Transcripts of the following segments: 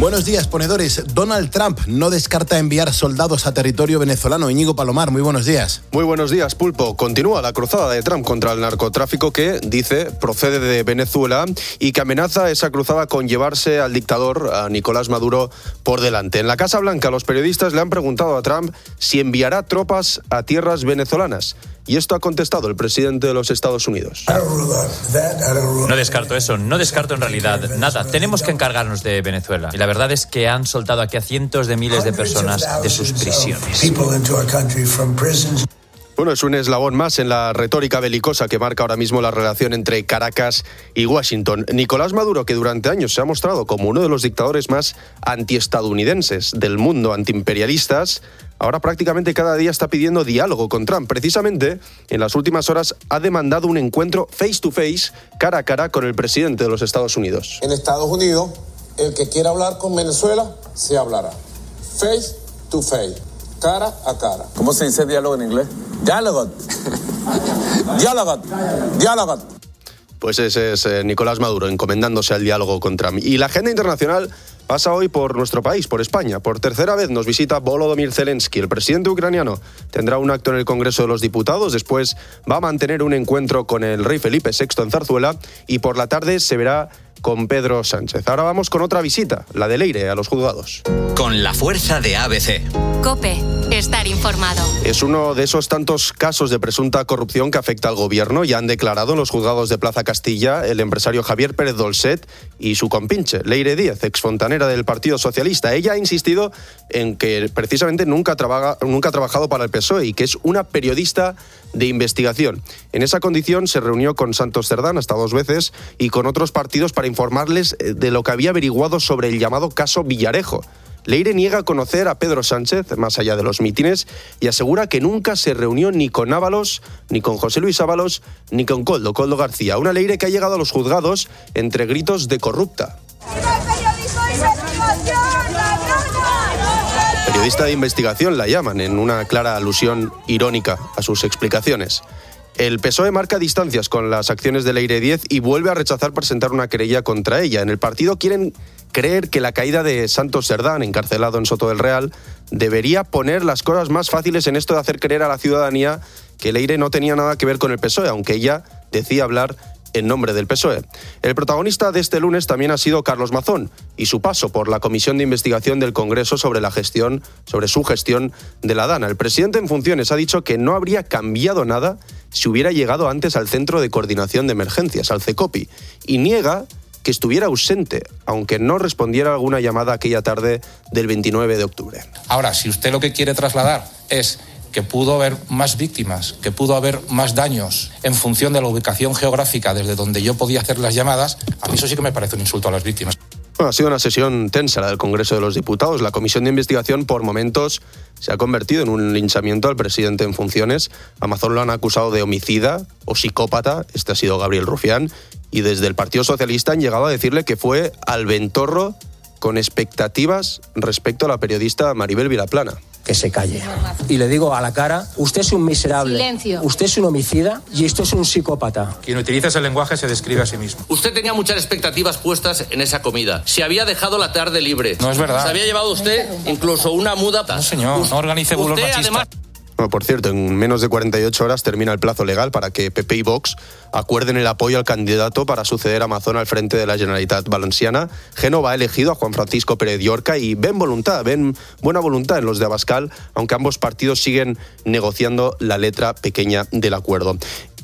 Buenos días, ponedores. Donald Trump no descarta enviar soldados a territorio venezolano. Íñigo Palomar, muy buenos días. Muy buenos días, Pulpo. Continúa la cruzada de Trump contra el narcotráfico que, dice, procede de Venezuela y que amenaza esa cruzada con llevarse al dictador, a Nicolás Maduro, por delante. En la Casa Blanca, los periodistas le han preguntado a Trump si enviará tropas a tierras venezolanas. Y esto ha contestado el presidente de los Estados Unidos. No descarto eso, no descarto en realidad nada. Tenemos que encargarnos de Venezuela. Y la verdad es que han soltado aquí a cientos de miles de personas de sus prisiones. Bueno, es un eslabón más en la retórica belicosa que marca ahora mismo la relación entre Caracas y Washington. Nicolás Maduro, que durante años se ha mostrado como uno de los dictadores más antiestadounidenses del mundo, antiimperialistas, ahora prácticamente cada día está pidiendo diálogo con Trump. Precisamente, en las últimas horas ha demandado un encuentro face to face, cara a cara, con el presidente de los Estados Unidos. En Estados Unidos, el que quiera hablar con Venezuela, se hablará. Face to face, cara a cara. ¿Cómo se dice diálogo en inglés? Diálogo. Diálogo. Pues ese es Nicolás Maduro, encomendándose al diálogo con Trump. Y la agenda internacional pasa hoy por nuestro país, por España. Por tercera vez nos visita Volodymyr Zelensky. El presidente ucraniano tendrá un acto en el Congreso de los Diputados. Después va a mantener un encuentro con el rey Felipe VI en Zarzuela. Y por la tarde se verá con Pedro Sánchez. Ahora vamos con otra visita, la de Leire, a los juzgados. Con la fuerza de ABC. COPE. Estar informado. Es uno de esos tantos casos de presunta corrupción que afecta al gobierno. Ya han declarado en los juzgados de Plaza Castilla el empresario Javier Pérez Dolcet y su compinche, Leire Díez, exfontanera del Partido Socialista. Ella ha insistido en que precisamente nunca ha trabajado para el PSOE y que es una periodista de investigación. En esa condición se reunió con Santos Cerdán hasta 2 veces y con otros partidos para informarles de lo que había averiguado sobre el llamado caso Villarejo. Leire niega conocer a Pedro Sánchez, más allá de los mítines, y asegura que nunca se reunió ni con Ábalos, ni con José Luis Ábalos, ni con Koldo García. Una Leire que ha llegado a los juzgados entre gritos de corrupta. Periodista de investigación la llaman, en una clara alusión irónica a sus explicaciones. El PSOE marca distancias con las acciones de Leire Díez y vuelve a rechazar presentar una querella contra ella. En el partido quieren creer que la caída de Santos Cerdán, encarcelado en Soto del Real, debería poner las cosas más fáciles en esto de hacer creer a la ciudadanía que Leire no tenía nada que ver con el PSOE, aunque ella decía hablar en nombre del PSOE. El protagonista de este lunes también ha sido Carlos Mazón y su paso por la Comisión de Investigación del Congreso sobre su gestión de la Dana. El presidente en funciones ha dicho que no habría cambiado nada si hubiera llegado antes al Centro de Coordinación de Emergencias, al CECOPI, y niega que estuviera ausente, aunque no respondiera a alguna llamada aquella tarde del 29 de octubre. Ahora, si usted lo que quiere trasladar es que pudo haber más víctimas, que pudo haber más daños en función de la ubicación geográfica desde donde yo podía hacer las llamadas, a mí eso sí que me parece un insulto a las víctimas. Bueno, ha sido una sesión tensa la del Congreso de los Diputados. La Comisión de Investigación, por momentos, se ha convertido en un linchamiento al presidente en funciones. A Mazón lo han acusado de homicida o psicópata, este ha sido Gabriel Rufián, y desde el Partido Socialista han llegado a decirle que fue al ventorro con expectativas respecto a la periodista Maribel Vilaplana. Que se calle. Y le digo a la cara, usted es un miserable, Silencio. Usted es un homicida y esto es un psicópata. Quien utiliza ese lenguaje se describe a sí mismo. Usted tenía muchas expectativas puestas en esa comida. Se había dejado la tarde libre. No es verdad. Se había llevado usted incluso una muda. No, señor, no organice bulos machistas. Además... Bueno, por cierto, en menos de 48 horas termina el plazo legal para que PP y Vox acuerden el apoyo al candidato para suceder a Mazón al frente de la Generalitat Valenciana. Génova ha elegido a Juan Francisco Pérez Llorca y ven buena voluntad en los de Abascal, aunque ambos partidos siguen negociando la letra pequeña del acuerdo.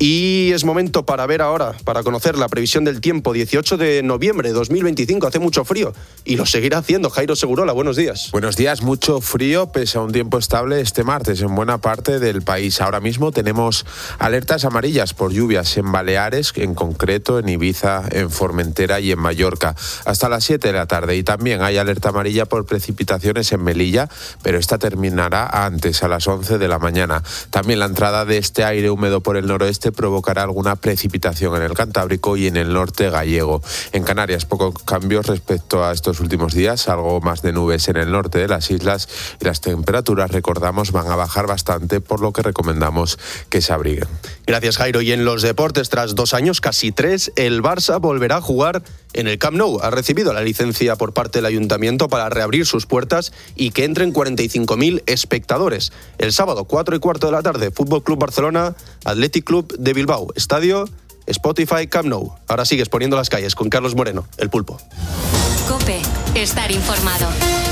Y es momento para conocer la previsión del tiempo. 18 de noviembre de 2025, hace mucho frío y lo seguirá haciendo. Jairo Segurola, buenos días. Buenos días, mucho frío pese a un tiempo estable este martes en buena parte del país. Ahora mismo tenemos alertas amarillas por lluvias en Baleares, en concreto en Ibiza, en Formentera y en Mallorca, hasta las 7 de la tarde. Y también hay alerta amarilla por precipitaciones en Melilla, pero esta terminará antes, a las 11 de la mañana. También la entrada de este aire húmedo por el noroeste provocará alguna precipitación en el Cantábrico y en el norte gallego. En Canarias, pocos cambios respecto a estos últimos días, algo más de nubes en el norte de las islas y las temperaturas, recordamos, van a bajar bastante, por lo que recomendamos que se abriguen. Gracias, Jairo. Y en los deportes, tras 2 años, casi 3, el Barça volverá a jugar en el Camp Nou ha recibido la licencia por parte del Ayuntamiento para reabrir sus puertas y que entren 45.000 espectadores. El sábado, 4:15 de la tarde, Fútbol Club Barcelona, Athletic Club de Bilbao, estadio Spotify Camp Nou. Ahora sigues poniendo las calles con Carlos Moreno, el Pulpo. COPE, estar informado.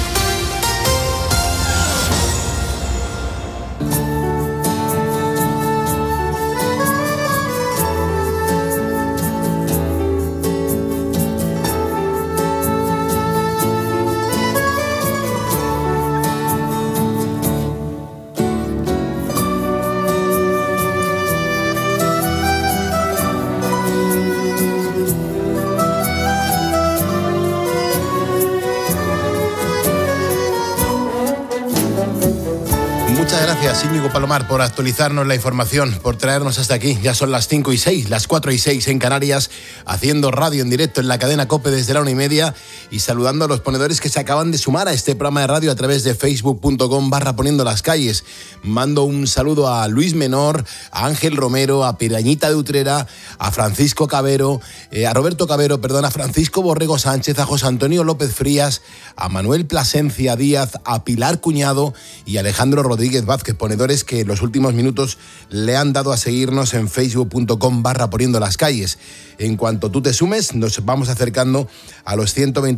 Muchas gracias, Íñigo Palomar, por actualizarnos la información, por traernos hasta aquí. Ya son las 5:06, las 4:06 en Canarias, haciendo radio en directo en la cadena COPE desde la 1:30 y saludando a los ponedores que se acaban de sumar a este programa de radio a través de facebook.com/poniendo las calles. Mando un saludo a Luis Menor, a Ángel Romero, a Pirañita de Utrera, a Francisco Cabero, a Roberto Cabero, a Francisco Borrego Sánchez, a José Antonio López Frías, a Manuel Plasencia Díaz, a Pilar Cuñado y a Alejandro Rodríguez Vázquez, ponedores que en los últimos minutos le han dado a seguirnos en facebook.com/poniendo las calles. En cuanto tú te sumes, nos vamos acercando a los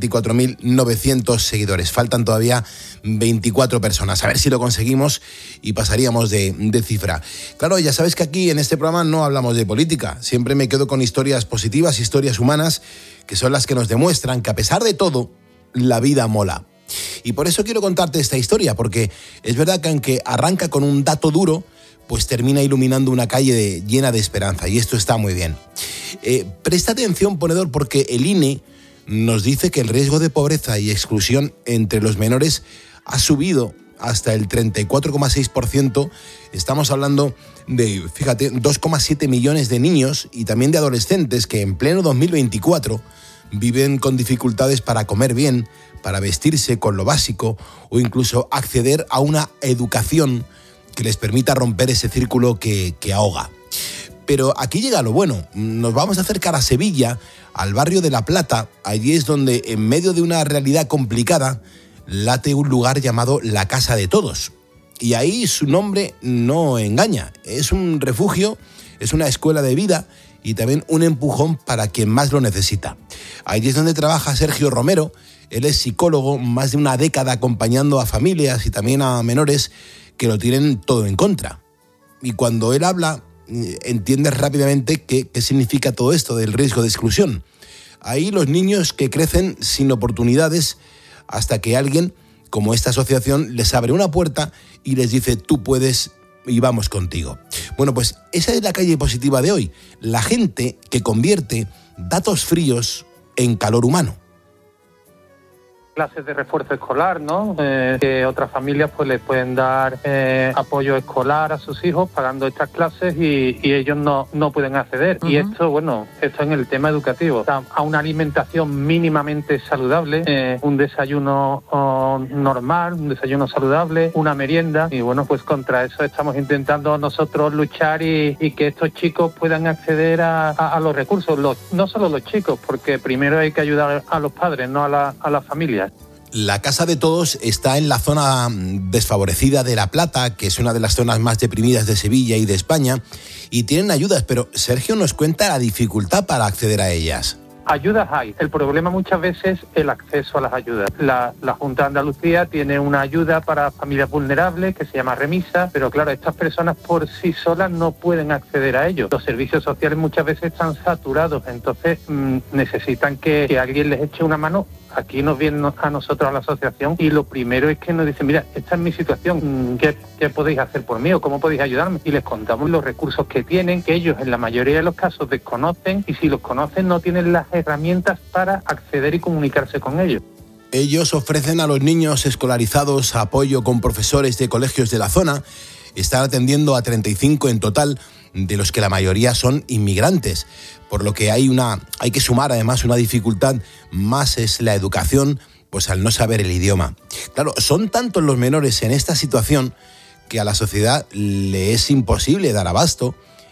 124.900 seguidores. Faltan todavía 24 personas. A ver si lo conseguimos y pasaríamos de cifra. Claro, ya sabes que aquí en este programa no hablamos de política. Siempre me quedo con historias positivas, historias humanas, que son las que nos demuestran que a pesar de todo, la vida mola. Y por eso quiero contarte esta historia, porque es verdad que aunque arranca con un dato duro, pues termina iluminando una calle llena de esperanza, y esto está muy bien. Presta atención, ponedor, porque el INE nos dice que el riesgo de pobreza y exclusión entre los menores ha subido hasta el 34,6%. Estamos hablando de, fíjate, 2,7 millones de niños y también de adolescentes que en pleno 2024 viven con dificultades para comer bien, para vestirse con lo básico o incluso acceder a una educación que les permita romper ese círculo que ahoga. Pero aquí llega lo bueno. Nos vamos a acercar a Sevilla, al barrio de La Plata. Allí es donde, en medio de una realidad complicada, late un lugar llamado La Casa de Todos. Y ahí su nombre no engaña. Es un refugio, es una escuela de vida y también un empujón para quien más lo necesita. Allí es donde trabaja Sergio Romero. Él es psicólogo, más de una década acompañando a familias y también a menores que lo tienen todo en contra. Y cuando él habla, entiendes rápidamente qué significa todo esto del riesgo de exclusión. Ahí los niños que crecen sin oportunidades hasta que alguien, como esta asociación, les abre una puerta y les dice: tú puedes y vamos contigo. Bueno, pues esa es la calle positiva de hoy. La gente que convierte datos fríos en calor humano. Clases de refuerzo escolar, ¿no? Que otras familias pues les pueden dar apoyo escolar a sus hijos pagando estas clases y ellos no pueden acceder. Uh-huh. Y esto en el tema educativo. O sea, a una alimentación mínimamente saludable, un desayuno normal, un desayuno saludable, una merienda. Y pues contra eso estamos intentando nosotros luchar y que estos chicos puedan acceder a los recursos. No solo los chicos, porque primero hay que ayudar a los padres, no a las familias. La Casa de Todos está en la zona desfavorecida de La Plata, que es una de las zonas más deprimidas de Sevilla y de España, y tienen ayudas, pero Sergio nos cuenta la dificultad para acceder a ellas. Ayudas hay. El problema muchas veces es el acceso a las ayudas. La Junta de Andalucía tiene una ayuda para familias vulnerables que se llama Remisa, pero claro, estas personas por sí solas no pueden acceder a ello. Los servicios sociales muchas veces están saturados, entonces necesitan que alguien les eche una mano. Aquí nos vienen a nosotros a la asociación y lo primero es que nos dicen: mira, esta es mi situación, ¿qué podéis hacer por mí o cómo podéis ayudarme? Y les contamos los recursos que tienen, que ellos en la mayoría de los casos desconocen, y si los conocen no tienen las herramientas para acceder y comunicarse con ellos. Ellos ofrecen a los niños escolarizados apoyo con profesores de colegios de la zona. Están atendiendo a 35 en total, de los que la mayoría son inmigrantes, por lo que hay que sumar además una dificultad más, es la educación, pues al no saber el idioma. Claro, son tantos los menores en esta situación que a la sociedad le es imposible dar abasto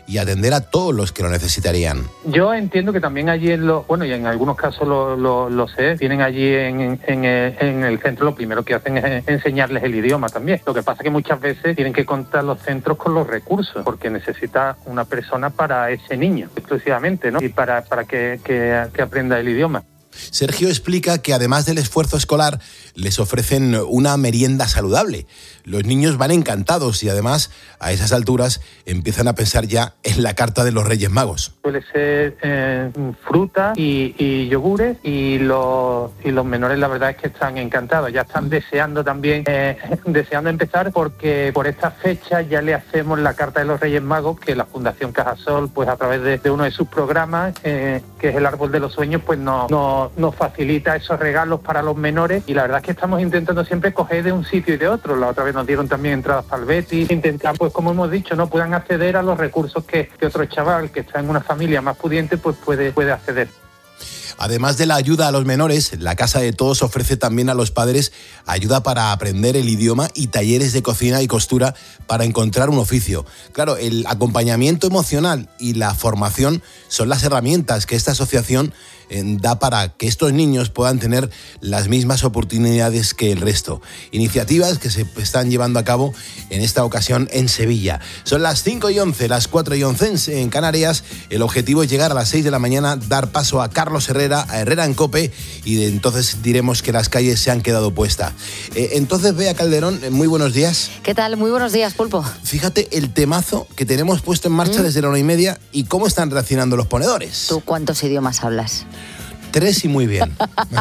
y atender a todos los que lo necesitarían. Yo entiendo que también allí, y en algunos casos lo sé, tienen allí en el centro, lo primero que hacen es enseñarles el idioma también. Lo que pasa es que muchas veces tienen que contar los centros con los recursos, porque necesita una persona para ese niño, exclusivamente, ¿no? Y para que aprenda el idioma. Sergio explica que además del esfuerzo escolar, les ofrecen una merienda saludable. Los niños van encantados y además, a esas alturas, empiezan a pensar ya en la carta de los Reyes Magos. Suele ser fruta y yogures, y los menores la verdad es que están encantados. Ya están deseando también, deseando empezar, porque por esta fecha ya le hacemos la carta de los Reyes Magos, que la Fundación Cajasol, pues a través de uno de sus programas, que es el Árbol de los Sueños, pues nos facilita esos regalos para los menores, y la verdad es que estamos intentando siempre coger de un sitio y de otro. La otra vez nos dieron también entradas para el Betis, intentar, pues como hemos dicho, no puedan acceder a los recursos que otro chaval que está en una familia más pudiente pues puede acceder. Además de la ayuda a los menores, la Casa de Todos ofrece también a los padres ayuda para aprender el idioma y talleres de cocina y costura para encontrar un oficio. Claro, el acompañamiento emocional y la formación son las herramientas que esta asociación da para que estos niños puedan tener las mismas oportunidades que el resto. Iniciativas que se están llevando a cabo en esta ocasión en Sevilla. Son las 5:11, las 4:11 en Canarias. El objetivo es llegar a las 6 de la mañana, dar paso a Carlos Herrera, a Herrera en COPE, y entonces diremos que las calles se han quedado puestas. Entonces, Bea Calderón, muy buenos días. ¿Qué tal? Muy buenos días, Pulpo. Fíjate el temazo que tenemos puesto en marcha desde la 1:30 y cómo están reaccionando los ponedores. ¿Tú cuántos idiomas hablas? 3 y muy bien.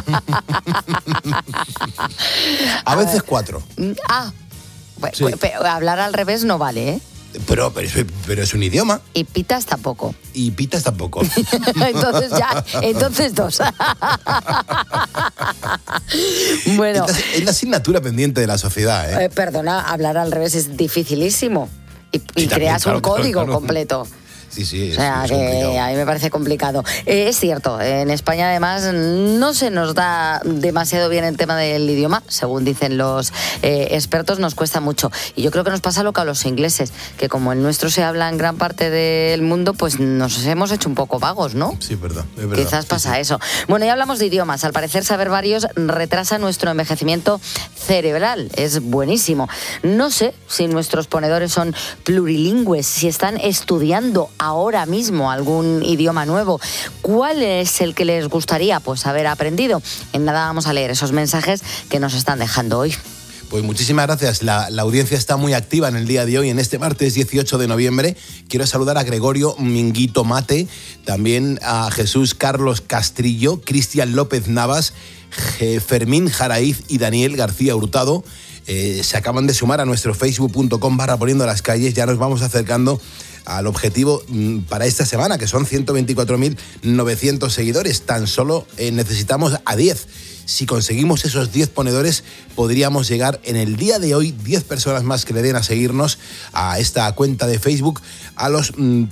A veces 4. Sí. Pero hablar al revés no vale, ¿eh? Pero es un idioma. Y pitas tampoco. Entonces 2. Bueno. Es la asignatura pendiente de la sociedad, ¿eh? Perdona, hablar al revés es dificilísimo. Y también, creas un código claro. completo. Sí, o sea, es que complicado. a mí me parece complicado. Es cierto, en España además no se nos da demasiado bien el tema del idioma, según dicen los expertos, nos cuesta mucho. Y yo creo que nos pasa lo que a los ingleses, que como el nuestro se habla en gran parte del mundo, pues nos hemos hecho un poco vagos, ¿no? Sí, es verdad. Quizás pasa eso. Bueno, ya hablamos de idiomas. Al parecer, saber varios retrasa nuestro envejecimiento cerebral. Es buenísimo. No sé si nuestros ponedores son plurilingües, si están estudiando ahora mismo algún idioma nuevo. ¿Cuál es el que les gustaría pues haber aprendido? En nada vamos a leer esos mensajes que nos están dejando hoy. Pues muchísimas gracias. La audiencia está muy activa en el día de hoy, en este martes 18 de noviembre. Quiero saludar a Gregorio Minguito Mate, también a Jesús Carlos Castrillo, Cristian López Navas, Fermín Jaraíz y Daniel García Hurtado. Se acaban de sumar a nuestro facebook.com/poniendo las calles. Ya nos vamos acercando al objetivo para esta semana, que son 124.900 seguidores. Tan solo necesitamos a 10. Si conseguimos esos 10 ponedores, podríamos llegar en el día de hoy, 10 personas más que le den a seguirnos a esta cuenta de Facebook, a los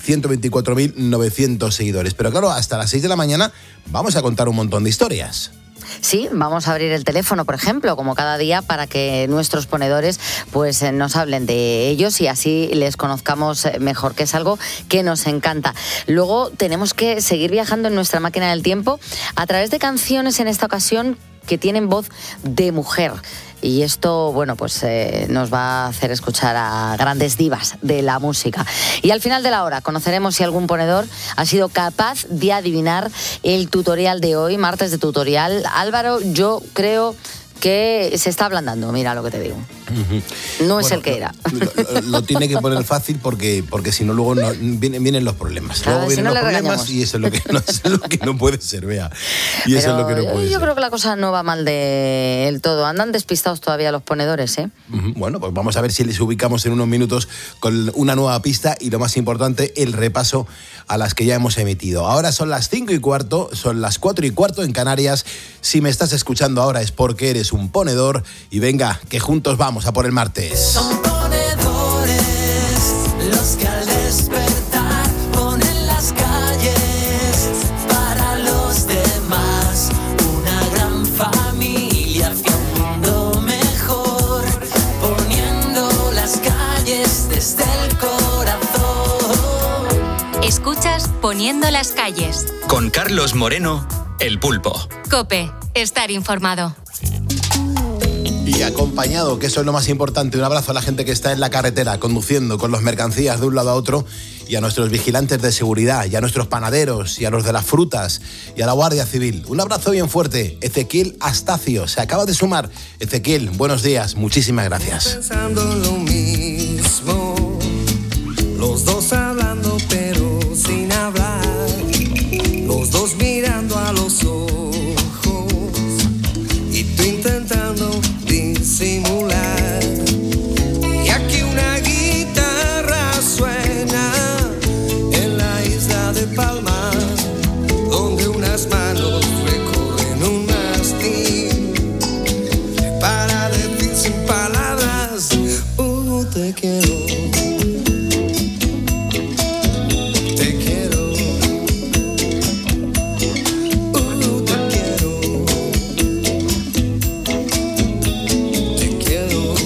124.900 seguidores. Pero claro, hasta las 6 de la mañana vamos a contar un montón de historias. Sí, vamos a abrir el teléfono, por ejemplo, como cada día, para que nuestros ponedores pues nos hablen de ellos y así les conozcamos mejor, que es algo que nos encanta. Luego tenemos que seguir viajando en nuestra máquina del tiempo a través de canciones, en esta ocasión, que tienen voz de mujer. Y esto, bueno, pues nos va a hacer escuchar a grandes divas de la música. Y al final de la hora conoceremos si algún ponedor ha sido capaz de adivinar el tutorial de hoy, martes de tutorial. Álvaro, yo creo que se está ablandando, mira lo que te digo. No es el que era. Lo tiene que poner fácil porque si no, luego vienen los problemas. Claro, luego vienen si no los problemas regañamos. Y eso es lo que no puede ser, Bea. Y eso es lo que no puede yo ser. creo que la cosa no va mal del todo. Andan despistados todavía los ponedores, ¿eh? Bueno, pues vamos a ver si les ubicamos en unos minutos con una nueva pista y, lo más importante, el repaso a las que ya hemos emitido. Ahora son las 5:15, son las 4:15 en Canarias. Si me estás escuchando ahora es porque eres un ponedor y venga, que juntos vamos a por el martes. Son ponedores los que al despertar ponen las calles para los demás. Una gran familia hacia un mundo mejor, poniendo las calles desde el corazón. Poniendo las calles. Con Carlos Moreno, El Pulpo. COPE. Estar informado. Y acompañado, que eso es lo más importante, un abrazo a la gente que está en la carretera, conduciendo con las mercancías de un lado a otro, y a nuestros vigilantes de seguridad, y a nuestros panaderos, y a los de las frutas, y a la Guardia Civil. Un abrazo bien fuerte. Ezequiel Astacio se acaba de sumar. Ezequiel, buenos días, muchísimas gracias. Pensando en lo mismo, los dos hablando pero sin hablar, los dos mirando a los ojos, y tú intentando disimular. Y aquí una guitarra suena en la isla de Palma, donde unas manos recorren un mastín para decir sin palabras, te quiero. Te quiero. Te quiero.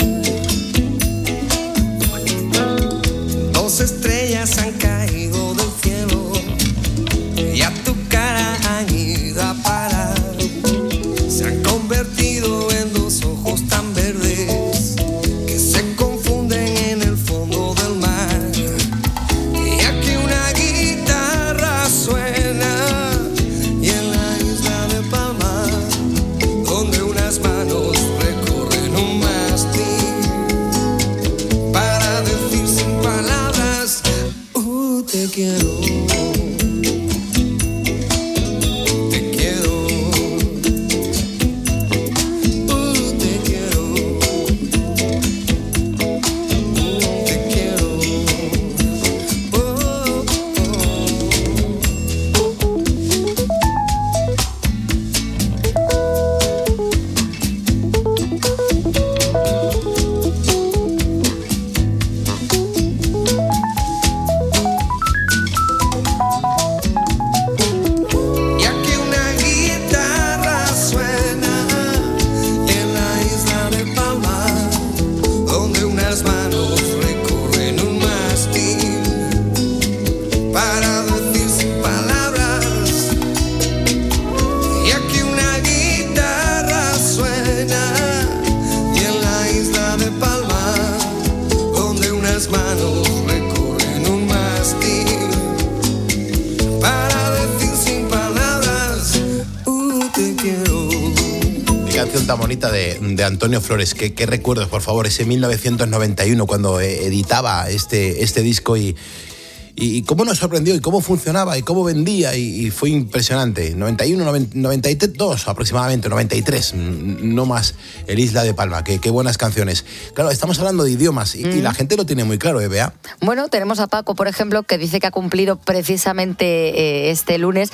Dos estrellas han caído del cielo y a tu cara han ido a parar. Se han convertido en dos ojos tan verdes que se confunden en el fondo del mar. Y aquí una guitarra suena y en la isla de Palma, donde unas manos recorren un mastín para decir sin palabras, te quiero. Te quiero. Te quiero. Te quiero. Y aquí una guitarra suena en la isla de Palma, donde unas manos recorren un mastín para decir sin palabras. Y aquí una guitarra suena y en la isla de Palma, donde unas manos recorren un mastín para decir sin palabras, te quiero. Qué canción tan bonita de Antonio Flores. Qué recuerdos, por favor, ese 1991 cuando editaba este disco y cómo nos sorprendió y cómo funcionaba y cómo vendía y fue impresionante. 91, 92 aproximadamente, 93, no más, el Isla de Palma. Qué buenas canciones. Claro, estamos hablando de idiomas y la gente lo tiene muy claro, Bea. Bueno, tenemos a Paco, por ejemplo, que dice que ha cumplido precisamente este lunes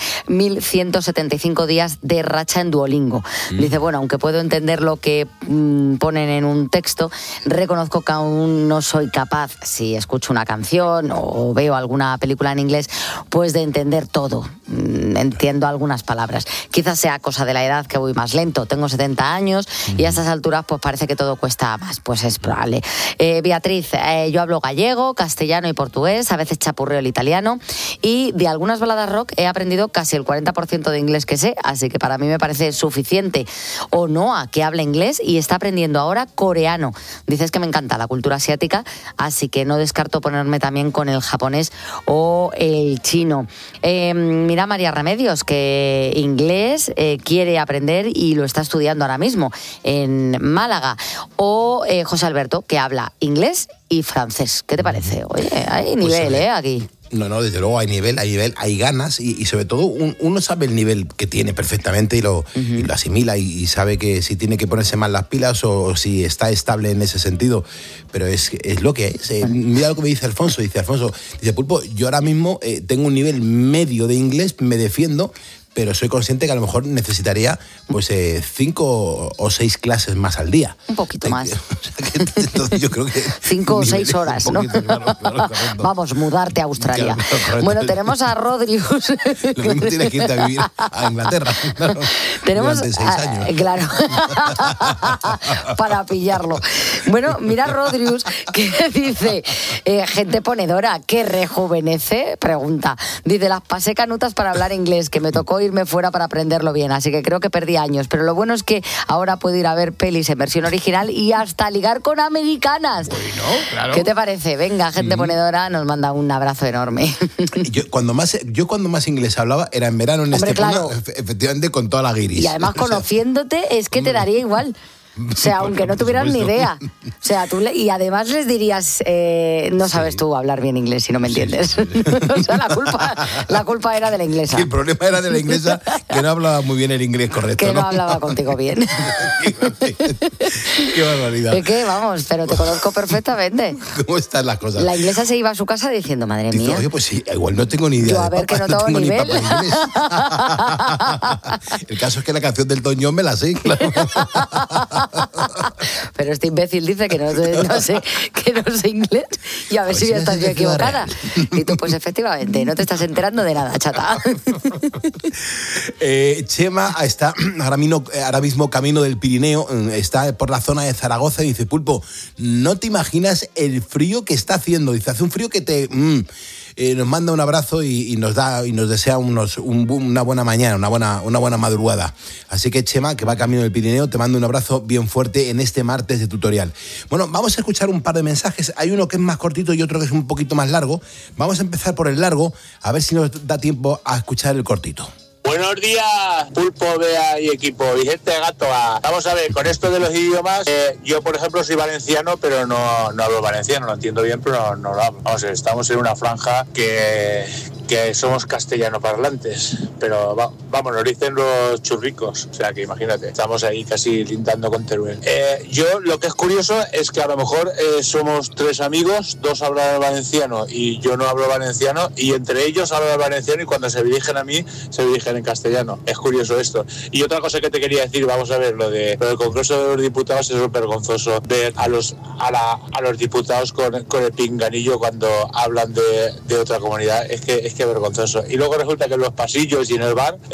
1.175 días de racha en Duolingo. Dice, bueno, aunque puedo entender lo que ponen en un texto, reconozco que aún no soy capaz, si escucho una canción o veo alguna película en inglés, pues de entender todo. Entiendo algunas palabras. Quizás sea cosa de la edad que voy más lento. Tengo 70 años y a estas alturas pues parece que todo cuesta más. Pues es probable. Beatriz, yo hablo gallego, castellano y portugués, a veces chapurreo el italiano y de algunas baladas rock he aprendido casi el 40% de inglés que sé, así que para mí me parece suficiente. O Noah, que habla inglés y está aprendiendo ahora coreano. Dices que me encanta la cultura asiática, así que no descarto ponerme también con el japonés o el chino. Mira María Remedios, que inglés quiere aprender y lo está estudiando ahora mismo en Málaga. O José Alberto, que habla inglés y francés. ¿Qué te parece? Oye, hay nivel, aquí. No, desde luego hay nivel, hay ganas y sobre todo uno sabe el nivel que tiene perfectamente y lo asimila y sabe que si tiene que ponerse más las pilas o si está estable en ese sentido, pero es lo que es. Mira lo que me dice Alfonso, dice Pulpo, yo ahora mismo tengo un nivel medio de inglés, me defiendo, pero soy consciente que a lo mejor necesitaría pues 5 o 6 clases más al día. Un poquito más. Entonces yo creo que 5 o 6 horas, ¿no? Claro, vamos, mudarte a Australia. Claro, bueno, tenemos a Rodrius. Lo mismo tienes que irte a vivir a Inglaterra. Claro, tenemos durante 6 años. Claro. Para pillarlo. Bueno, mira Rodrius, que dice, gente ponedora, ¿qué rejuvenece? Pregunta. Dice, las pasé canutas para hablar inglés, que me tocó irme fuera para aprenderlo bien, así que creo que perdí años. Pero lo bueno es que ahora puedo ir a ver pelis en versión original y hasta ligar con americanas. Bueno, claro. ¿Qué te parece? Venga, gente ponedora, nos manda un abrazo enorme. Yo cuando más inglés hablaba era en verano en Estepona, claro. Efectivamente con toda la guiris. Y además conociéndote es que te daría igual. O sea, aunque no tuvieras ni idea. O sea, y además les dirías, no sabes tú hablar bien inglés si no me entiendes. Sí. O sea, la culpa era de la inglesa. El problema era de la inglesa, que no hablaba muy bien el inglés correcto. Que no hablaba contigo bien. Qué barbaridad. Es que, vamos, pero te conozco perfectamente. ¿Cómo están las cosas? La inglesa se iba a su casa diciendo, madre mía. Oye, pues sí, igual no tengo ni idea. Yo a ver, que no tengo nivel. El caso es que la canción del Elton John me la sé, claro. Pero este imbécil dice que no sé inglés y a ver si estás yo equivocada. Y tú, pues efectivamente, no te estás enterando de nada, chata. Chema está ahora mismo camino del Pirineo, está por la zona de Zaragoza y dice, Pulpo, no te imaginas el frío que está haciendo. Dice, hace un frío que te... nos manda un abrazo y nos desea una buena mañana, una buena madrugada. Así que Chema, que va camino del Pirineo, te mando un abrazo bien fuerte en este martes de tutorial. Bueno, vamos a escuchar un par de mensajes. Hay uno que es más cortito y otro que es un poquito más largo. Vamos a empezar por el largo, a ver si nos da tiempo a escuchar el cortito. Buenos días, Pulpo, Bea y equipo, y gente de Gato. Vamos a ver, con esto de los idiomas, yo por ejemplo soy valenciano, pero no hablo valenciano, lo entiendo bien, pero no lo hablo. Vamos a ver, estamos en una franja que somos castellano parlantes, pero vamos, nos dicen los churricos, o sea que imagínate, estamos ahí casi lindando con Teruel. Yo lo que es curioso es que a lo mejor somos 3 amigos, 2 hablan valenciano y yo no hablo valenciano, y entre ellos hablan valenciano y cuando se dirigen a mí se dirigen en castellano. Es curioso esto. Y otra cosa que te quería decir, vamos a ver, lo del Congreso de los Diputados es vergonzoso ver a los diputados con el pinganillo cuando hablan de otra comunidad. Es que vergonzoso. Y luego resulta que en los pasillos y en el bar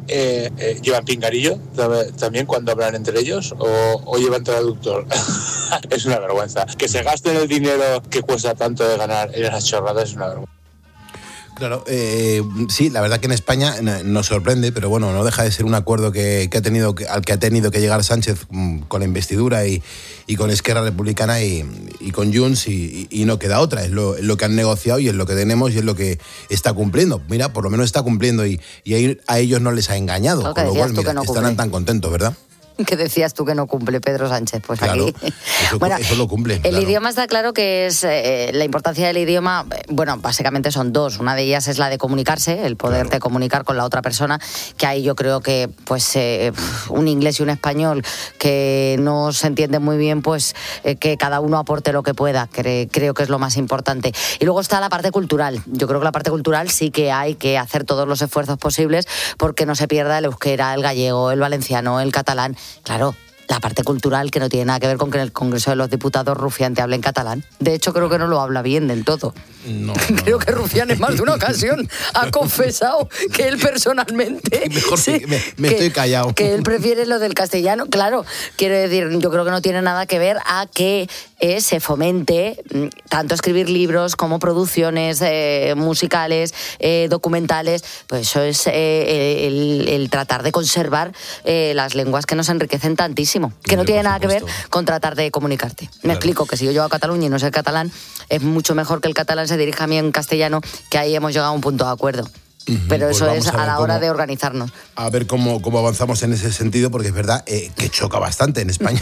llevan pinganillo también cuando hablan entre ellos o llevan traductor. Es una vergüenza. Que se gasten el dinero que cuesta tanto de ganar en esas chorradas es una vergüenza. Claro, sí, la verdad que en España nos sorprende, pero bueno, no deja de ser un acuerdo al que ha tenido que llegar Sánchez con la investidura y con Esquerra Republicana y con Junts y no queda otra. Es lo que han negociado y es lo que tenemos y es lo que está cumpliendo. Mira, por lo menos está cumpliendo y a ellos no les ha engañado, con lo cual mira, estarán tan contentos, ¿verdad? Que decías tú que no cumple Pedro Sánchez, pues claro, aquí. Eso lo cumple. El idioma está claro que es la importancia del idioma, bueno, básicamente son 2. Una de ellas es la de comunicarse, el poderte comunicar con la otra persona, que ahí yo creo que pues un inglés y un español que no se entienden muy bien, pues que cada uno aporte lo que pueda, creo que es lo más importante. Y luego está la parte cultural. Yo creo que la parte cultural sí que hay que hacer todos los esfuerzos posibles porque no se pierda el euskera, el gallego, el valenciano, el catalán. Claro, la parte cultural que no tiene nada que ver con que en el Congreso de los Diputados Rufián te hable en catalán. De hecho, creo que no lo habla bien del todo. Creo que Rufián en más de una ocasión ha confesado que él personalmente... Mejor sí, me estoy callado. Que él prefiere lo del castellano. Claro, quiero decir, yo creo que no tiene nada que ver a que se fomente tanto escribir libros como producciones musicales, documentales. Pues eso es el tratar de conservar las lenguas que nos enriquecen tantísimo. Que no tiene nada que ver con tratar de comunicarte. Me explico, que si yo llego a Cataluña y no sé catalán, es mucho mejor que el catalán se dirija a mí en castellano, que ahí hemos llegado a un punto de acuerdo. Pero pues eso es a la hora de organizarnos. A ver cómo avanzamos en ese sentido, porque es verdad que choca bastante en España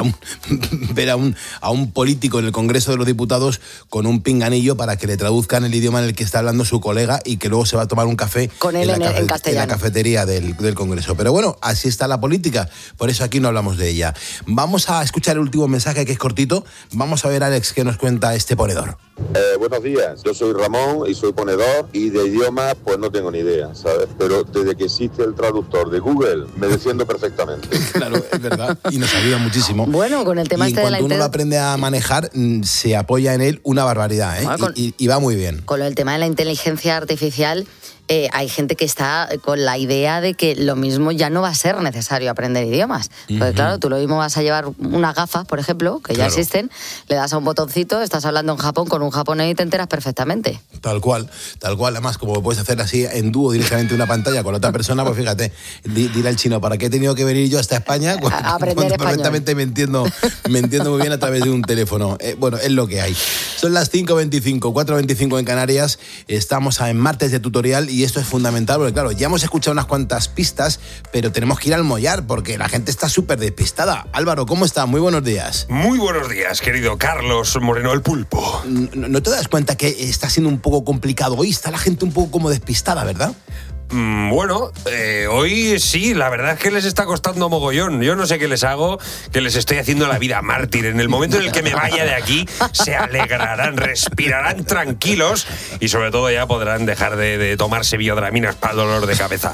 ver a un político en el Congreso de los Diputados con un pinganillo para que le traduzcan el idioma en el que está hablando su colega y que luego se va a tomar un café con él en castellano. En la cafetería del Congreso. Pero bueno, así está la política, por eso aquí no hablamos de ella. Vamos a escuchar el último mensaje, que es cortito. Vamos a ver, Alex, qué nos cuenta este ponedor. Buenos días, yo soy Ramón y soy ponedor, y de idioma pues no tengo ni idea, ¿sabes? Pero desde que existe el traductor de Google me defiendo perfectamente. Claro, es verdad, y nos ayuda muchísimo. Bueno, con el tema y este de la cuando uno lo aprende a manejar, se apoya en él una barbaridad, ¿eh? Bueno, y va muy bien. Con el tema de la inteligencia artificial, hay gente que está con la idea de que lo mismo ya no va a ser necesario aprender idiomas. Porque claro, tú lo mismo vas a llevar unas gafas, por ejemplo, que ya existen, le das a un botoncito, estás hablando en Japón con un japonés y te enteras perfectamente. Tal cual. Además, como puedes hacer así en dúo directamente una pantalla con otra persona, pues fíjate, dile al chino, ¿para qué he tenido que venir yo hasta España? A aprender español. Perfectamente me entiendo muy bien a través de un teléfono. Bueno, es lo que hay. Son las 5:25, 4:25 en Canarias. Estamos en martes de tutorial y esto es fundamental porque, claro, ya hemos escuchado unas cuantas pistas, pero tenemos que ir al mollar porque la gente está súper despistada. Álvaro, ¿cómo está? Muy buenos días. Muy buenos días, querido Carlos Moreno, el pulpo. ¿No te das cuenta que está siendo un poco complicado hoy? Está la gente un poco como despistada, ¿verdad? Bueno, hoy sí, la verdad es que les está costando mogollón. Yo no sé qué les hago, que les estoy haciendo la vida mártir. En el momento en el que me vaya de aquí, se alegrarán, respirarán tranquilos y sobre todo ya podrán dejar de tomarse biodraminas para el dolor de cabeza.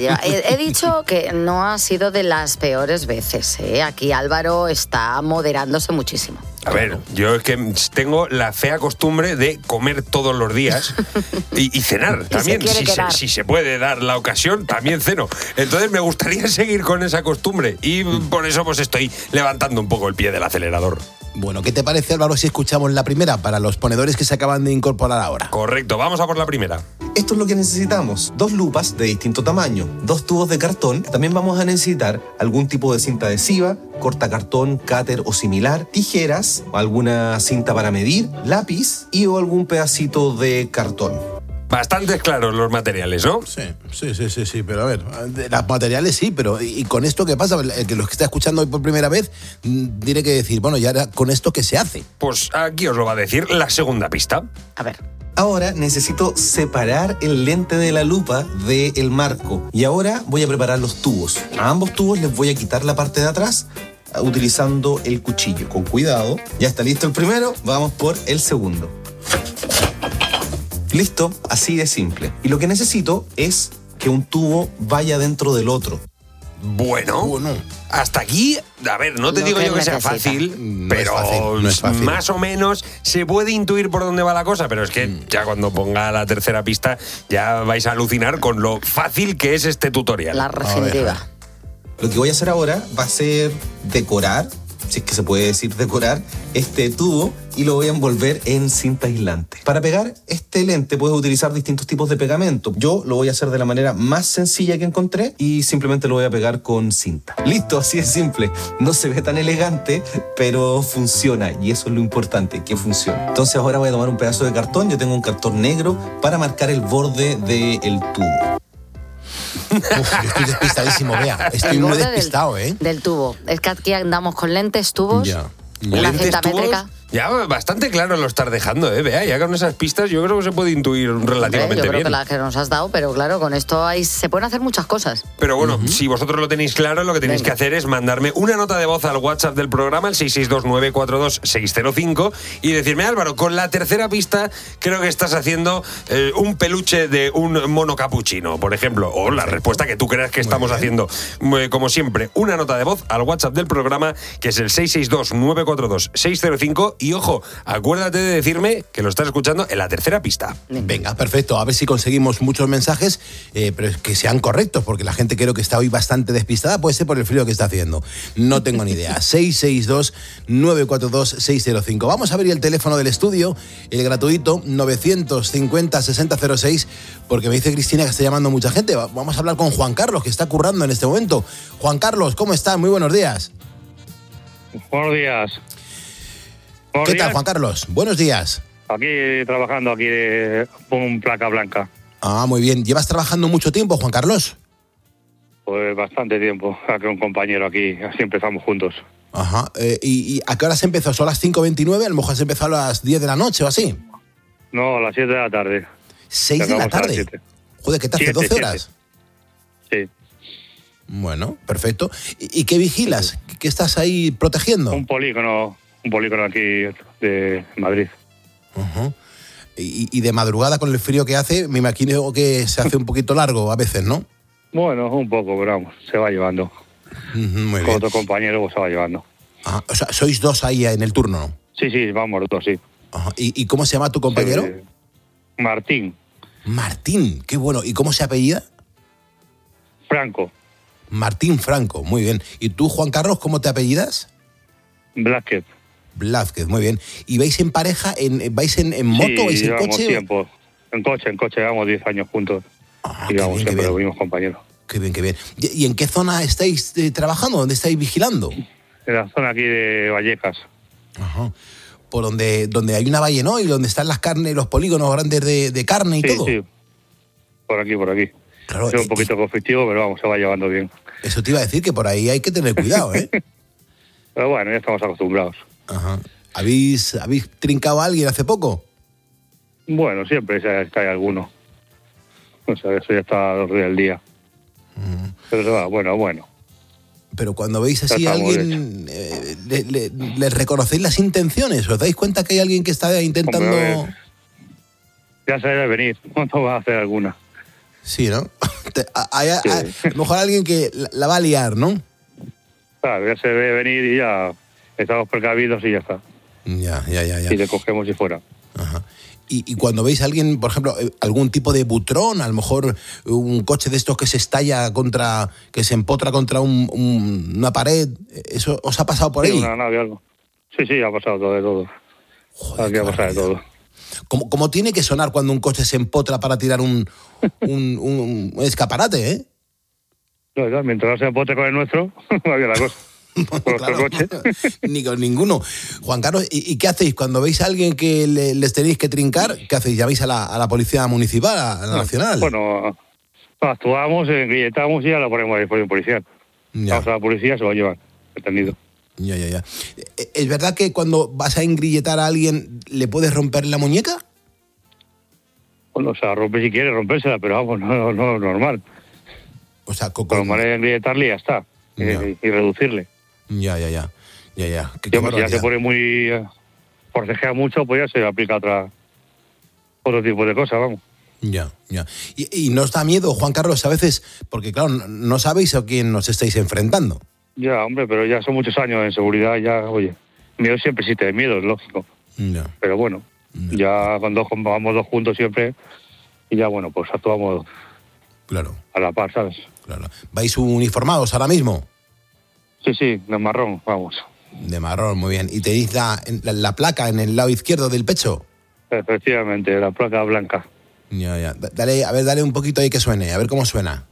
He dicho que no ha sido de las peores veces, ¿eh? Aquí Álvaro está moderándose muchísimo. A ver, yo es que tengo la fea costumbre de comer todos los días y cenar también. Si se puede dar la ocasión, también ceno. Entonces me gustaría seguir con esa costumbre y por eso pues estoy levantando un poco el pie del acelerador. Bueno, ¿qué te parece, Álvaro, si escuchamos la primera para los ponedores que se acaban de incorporar ahora? Correcto, vamos a por la primera. Esto es lo que necesitamos: 2 lupas de distinto tamaño, 2 tubos de cartón. También vamos a necesitar algún tipo de cinta adhesiva, cortacartón, cúter o similar, tijeras, alguna cinta para medir, lápiz y o algún pedacito de cartón. Bastante claros los materiales, ¿no? Sí, pero a ver, los materiales sí, pero ¿y con esto qué pasa? El que los que está escuchando hoy por primera vez tiene que decir, bueno, ya con esto ¿qué se hace? Pues aquí os lo va a decir la segunda pista. A ver. Ahora necesito separar el lente de la lupa del marco y ahora voy a preparar los tubos. A ambos tubos les voy a quitar la parte de atrás utilizando el cuchillo. Con cuidado. Ya está listo el primero, vamos por el segundo. Listo, así de simple. Y lo que necesito es que un tubo vaya dentro del otro. Bueno, hasta aquí, a ver, no te digo yo que sea fácil, pero no es fácil. Más o menos se puede intuir por dónde va la cosa, pero es que ya cuando ponga la tercera pista ya vais a alucinar con lo fácil que es este tutorial. La definitiva. Lo que voy a hacer ahora va a ser decorar, si es que se puede decir decorar, este tubo y lo voy a envolver en cinta aislante. Para pegar este lente puedes utilizar distintos tipos de pegamento. Yo lo voy a hacer de la manera más sencilla que encontré y simplemente lo voy a pegar con cinta. Listo, así de simple. No se ve tan elegante, pero funciona y eso es lo importante, que funcione. Entonces ahora voy a tomar un pedazo de cartón. Yo tengo un cartón negro para marcar el borde del tubo. Uf, yo estoy despistadísimo, vea. Estoy muy despistado, del tubo. Es que aquí andamos con lentes, tubos, una cinta métrica. Ya bastante claro lo estás dejando, Bea. Ya con esas pistas yo creo que se puede intuir relativamente bien. Yo creo que la que nos has dado, pero claro, con esto se pueden hacer muchas cosas. Pero bueno, si vosotros lo tenéis claro, lo que tenéis que hacer es mandarme una nota de voz al WhatsApp del programa, el 662-942-605, y decirme, Álvaro, con la tercera pista creo que estás haciendo un peluche de un mono capuchino, por ejemplo, o la respuesta que tú creas que estamos haciendo. Como siempre, una nota de voz al WhatsApp del programa, que es el 662-942-605. Y ojo, acuérdate de decirme que lo estás escuchando en la tercera pista. Venga, perfecto. A ver si conseguimos muchos mensajes, pero que sean correctos, porque la gente creo que está hoy bastante despistada. Puede ser por el frío que está haciendo. No tengo ni idea. 662-942-605. Vamos a abrir el teléfono del estudio, el gratuito, 950-6006, porque me dice Cristina que está llamando mucha gente. Vamos a hablar con Juan Carlos, que está currando en este momento. Juan Carlos, ¿cómo estás? Muy buenos días. Buenos días. ¿Qué tal, Juan Carlos? Buenos días. Aquí trabajando con placa blanca. Ah, muy bien. ¿Llevas trabajando mucho tiempo, Juan Carlos? Pues bastante tiempo. Aquí un compañero aquí, así empezamos juntos. Ajá. ¿Y a qué hora se empezó? ¿Son las 5:29? A lo mejor se empezó a las 10 de la noche o así. No, a las 7 de la tarde. ¿6 de la tarde? Joder, ¿qué te hace? ¿12 horas? Sí. Bueno, perfecto. ¿Y qué vigilas? ¿Qué estás ahí protegiendo? Un polígono aquí de Madrid. Uh-huh. Y de madrugada con el frío que hace, me imagino que se hace un poquito largo a veces, ¿no? Bueno, un poco, pero vamos, se va llevando. Muy bien. Con otro compañero pues, se va llevando. Ajá. O sea, sois dos ahí en el turno, ¿no? Sí, vamos los dos, sí. Ajá. ¿Y cómo se llama tu compañero? Martín. Martín, qué bueno. ¿Y cómo se apellida? Franco. Martín Franco, muy bien. ¿Y tú, Juan Carlos, cómo te apellidas? Blázquez. Blázquez, muy bien. ¿Y vais en pareja? ¿Vais en moto? Sí, ¿Vais en llevamos coche? tiempo. En coche, llevamos 10 años juntos. Y vamos siempre los mismos compañeros. Qué bien, qué bien. ¿Y en qué zona estáis trabajando? ¿Dónde estáis vigilando? En la zona aquí de Vallecas. Ajá. Por donde hay una valle, ¿no? Y donde están las carnes, los polígonos grandes de carne y todo. Sí, por aquí. Claro, es un poquito conflictivo, pero vamos, se va llevando bien. Eso te iba a decir, que por ahí hay que tener cuidado, ¿eh? Pero bueno, ya estamos acostumbrados. Ajá. ¿Habéis trincado a alguien hace poco? Bueno, siempre hay alguno. O sea, eso ya está a los días del día. Pero bueno. Pero cuando veis así a alguien, ¿le reconocéis las intenciones? ¿Os dais cuenta que hay alguien que está intentando...? Hombre, ya se debe venir. ¿Cuánto va a hacer alguna? Sí, ¿no? A lo mejor alguien que la va a liar, ¿no? Claro, ya se debe venir y ya estamos precavidos y ya está. Ya. Y le cogemos y fuera. Ajá. Y cuando veis a alguien, por ejemplo, algún tipo de butrón, a lo mejor un coche de estos que se estalla que se empotra contra una pared, ¿eso os ha pasado por ahí? Una nave, algo. Sí, ha pasado todo de todo. Joder, aquí ha pasado de todo. ¿Cómo tiene que sonar cuando un coche se empotra para tirar un escaparate, eh? No, mientras no se empotre con el nuestro, va bien la cosa. Claro, coche. Ni con ninguno. Juan Carlos, ¿y qué hacéis? Cuando veis a alguien que les tenéis que trincar, ¿qué hacéis? ¿Llamáis a la policía municipal, a la nacional? Bueno, actuamos, engrilletamos y ya lo ponemos a disposición policial. Vamos a la policía, se lo llevan, detenido. Ya. ¿Es verdad que cuando vas a engrilletar a alguien le puedes romper la muñeca? Bueno, o sea, rompe si quiere rompérsela, pero vamos, no normal. O sea, con la manera de engrilletarle y ya está. Y reducirle. Ya. Si ya se pone muy... forcejea mucho, pues ya se aplica otro tipo de cosas, vamos. Ya. ¿Y no os da miedo, Juan Carlos, a veces? Porque, claro, no sabéis a quién nos estáis enfrentando. Ya, hombre, pero ya son muchos años en seguridad, ya, oye, miedo siempre existe, miedo, es lógico. Ya. Pero bueno, ya cuando vamos dos juntos siempre, y ya, bueno, pues actuamos a la par, ¿sabes? Claro. ¿Vais uniformados ahora mismo? Sí, de marrón, vamos. De marrón, muy bien. ¿Y tenéis la placa en el lado izquierdo del pecho? Efectivamente, la placa blanca. Ya. Dale un poquito ahí que suene, a ver cómo suena.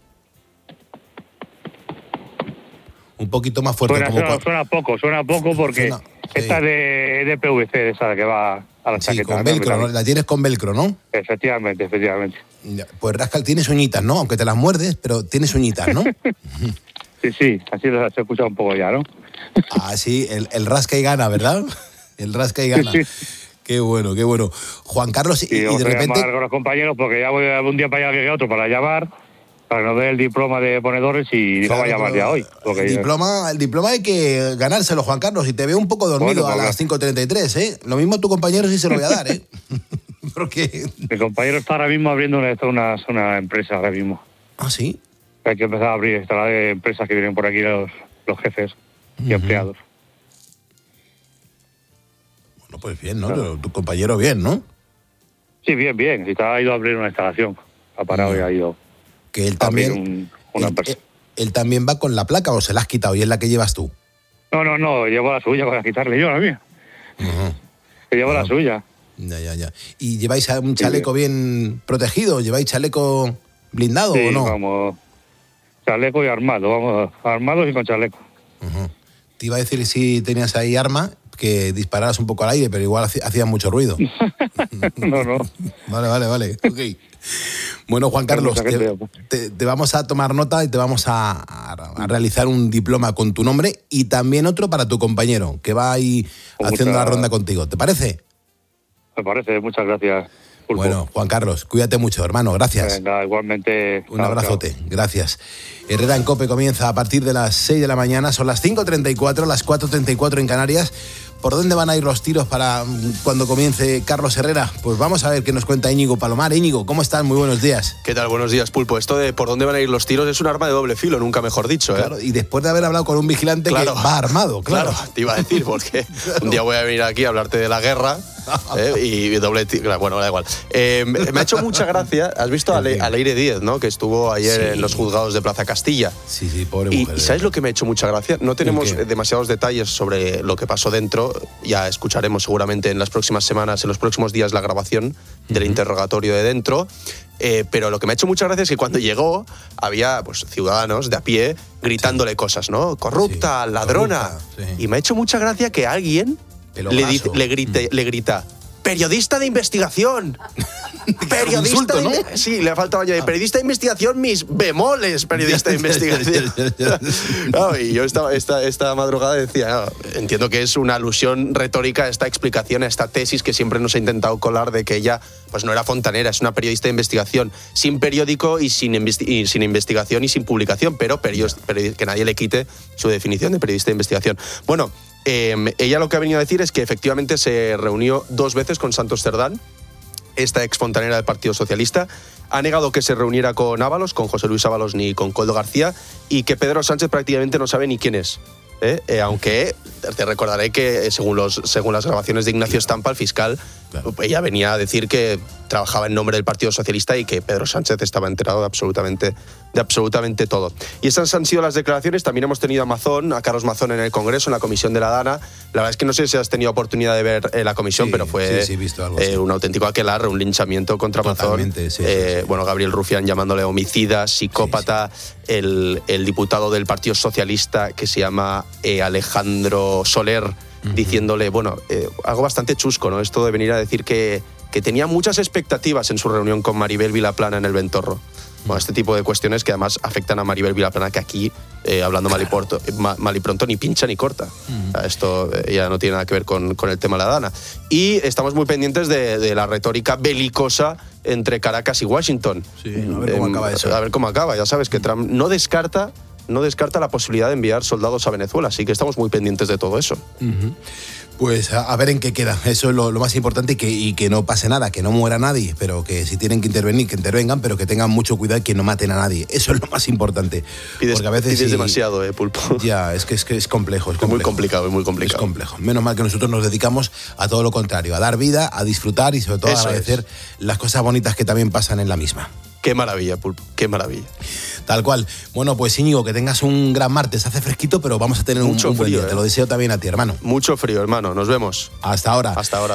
Un poquito más fuerte. Suena poco porque esta es de PVC, esa que va a la chaqueta. Con velcro, ¿no? La tienes con velcro, ¿no? Efectivamente. Ya, pues Rascal, tienes uñitas, ¿no? Aunque te las muerdes, pero tienes uñitas, ¿no? Sí, así se escucha un poco ya, ¿no? Sí, el rasca y gana, ¿verdad? El rasca y gana. Sí. Qué bueno. Juan Carlos, y de repente... Voy a llamar con los compañeros porque ya voy un día para allá que otro para llamar, para que nos dé el diploma de ponedores y no va a llamar ya hoy. El diploma hay que ganárselo, Juan Carlos, y te veo un poco dormido a las 5:33, ¿eh? Lo mismo a tu compañero sí se lo voy a dar, ¿eh? Porque... Mi compañero está ahora mismo abriendo una empresa ahora mismo. ¿Ah, sí? Hay que empezar a abrir empresas que vienen por aquí los jefes y empleados. Bueno, pues bien, ¿no? Claro. Tu compañero bien, ¿no? Sí, bien. Si ha ido a abrir una instalación, ha parado y ha ido que él también, una empresa. ¿Él también va con la placa o se la has quitado y es la que llevas tú? No, llevo la suya, voy a quitarle yo la mía. Que llevo la suya. Ya. ¿Y lleváis un chaleco bien protegido? ¿Lleváis chaleco blindado o no? Vamos, chaleco y armado, vamos, armados y con chaleco. Te iba a decir si tenías ahí arma, que dispararas un poco al aire, pero igual hacía mucho ruido. No. Vale. Okay. Bueno, Juan Carlos, te vamos a tomar nota y te vamos a realizar un diploma con tu nombre y también otro para tu compañero, que va ahí haciendo la ronda contigo. ¿Te parece? Me parece, muchas gracias. Pulpo. Bueno, Juan Carlos, cuídate mucho, hermano, gracias. Venga, igualmente. Un abrazote, gracias. Herrera en COPE comienza a partir de las 6 de la mañana, son las 5:34, las 4:34 en Canarias. ¿Por dónde van a ir los tiros para cuando comience Carlos Herrera? Pues vamos a ver qué nos cuenta Íñigo Palomar. Íñigo, ¿cómo estás? Muy buenos días. ¿Qué tal? Buenos días, Pulpo. Esto de por dónde van a ir los tiros es un arma de doble filo, nunca mejor dicho, ¿eh? Claro, y después de haber hablado con un vigilante que va armado, claro. Te iba a decir, porque un día voy a venir aquí a hablarte de la guerra Y doble... Bueno, da igual. Me ha hecho mucha gracia, ¿has visto a Leire Díez, ¿no? Que estuvo ayer en los juzgados de Plaza Castilla. Sí, pobre mujer. ¿Y sabes lo que me ha hecho mucha gracia? No tenemos demasiados detalles sobre lo que pasó dentro. Ya escucharemos seguramente en las próximas semanas, en los próximos días, la grabación del interrogatorio de dentro. Pero lo que me ha hecho mucha gracia es que cuando llegó había pues, ciudadanos de a pie gritándole cosas, ¿no? Corrupta, ladrona. Y me ha hecho mucha gracia que alguien le grita, periodista de investigación. Periodista ¿no? Sí, le ha faltado añadir periodista de investigación, mis bemoles, periodista de investigación. Claro, y yo esta madrugada decía, entiendo que es una alusión retórica a esta explicación, a esta tesis que siempre nos ha intentado colar de que ella pues no era fontanera, es una periodista de investigación, sin periódico y sin investigación y sin publicación, pero que nadie le quite su definición de periodista de investigación. Bueno, ella lo que ha venido a decir es que efectivamente se reunió 2 veces con Santos Cerdán, esta exfontanera del Partido Socialista. Ha negado que se reuniera con Ábalos, con José Luis Ábalos ni con Koldo García, y que Pedro Sánchez prácticamente no sabe ni quién es. Aunque te recordaré que según las grabaciones de Ignacio Estampa, el fiscal, ella venía a decir que trabajaba en nombre del Partido Socialista y que Pedro Sánchez estaba enterado de absolutamente todo. Y esas han sido las declaraciones. También hemos tenido a Carlos Mazón en el Congreso, en la comisión de la Dana. La verdad es que no sé si has tenido oportunidad de ver la comisión, pero fue visto algo, un auténtico aquelarre, un linchamiento contra Mazón. Bueno, Gabriel Rufián llamándole homicida, psicópata, el diputado del Partido Socialista que se llama Alejandro Soler, diciéndole, algo bastante chusco, ¿no? Esto de venir a decir que tenía muchas expectativas en su reunión con Maribel Vilaplana en el Ventorro. Bueno, este tipo de cuestiones que además afectan a Maribel Vilaplana, que aquí, hablando mal y pronto, ni pincha ni corta. Esto ya no tiene nada que ver con el tema de la Dana. Y estamos muy pendientes de la retórica belicosa entre Caracas y Washington. Sí, a ver cómo acaba eso. A ver cómo acaba. Ya sabes que Trump no descarta la posibilidad de enviar soldados a Venezuela, así que estamos muy pendientes de todo eso. Pues a ver en qué queda. Eso es lo más importante, y que no pase nada, que no muera nadie, pero que si tienen que intervenir, que intervengan, pero que tengan mucho cuidado y que no maten a nadie. Eso es lo más importante. Porque a veces pides demasiado, Pulpo. Ya, es que es complejo. Es muy complicado. Es complejo. Menos mal que nosotros nos dedicamos a todo lo contrario, a dar vida, a disfrutar y sobre todo a agradecer las cosas bonitas que también pasan en la misma. Qué maravilla, Pulpo, qué maravilla. Tal cual. Bueno, pues Íñigo, que tengas un gran martes. Hace fresquito, pero vamos a tener un buen día. Te lo deseo también a ti, hermano. Mucho frío, hermano. Nos vemos. Hasta ahora.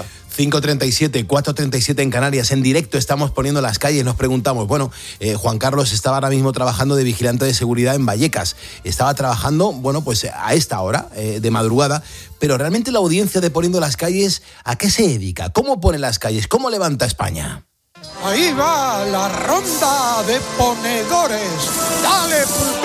5:37, 4:37 en Canarias. En directo estamos poniendo las calles. Nos preguntamos, Juan Carlos estaba ahora mismo trabajando de vigilante de seguridad en Vallecas. Estaba trabajando, pues a esta hora, de madrugada. Pero realmente la audiencia de Poniendo las Calles, ¿a qué se dedica? ¿Cómo pone las calles? ¿Cómo levanta España? Ahí va la ronda de ponedores. ¡Dale,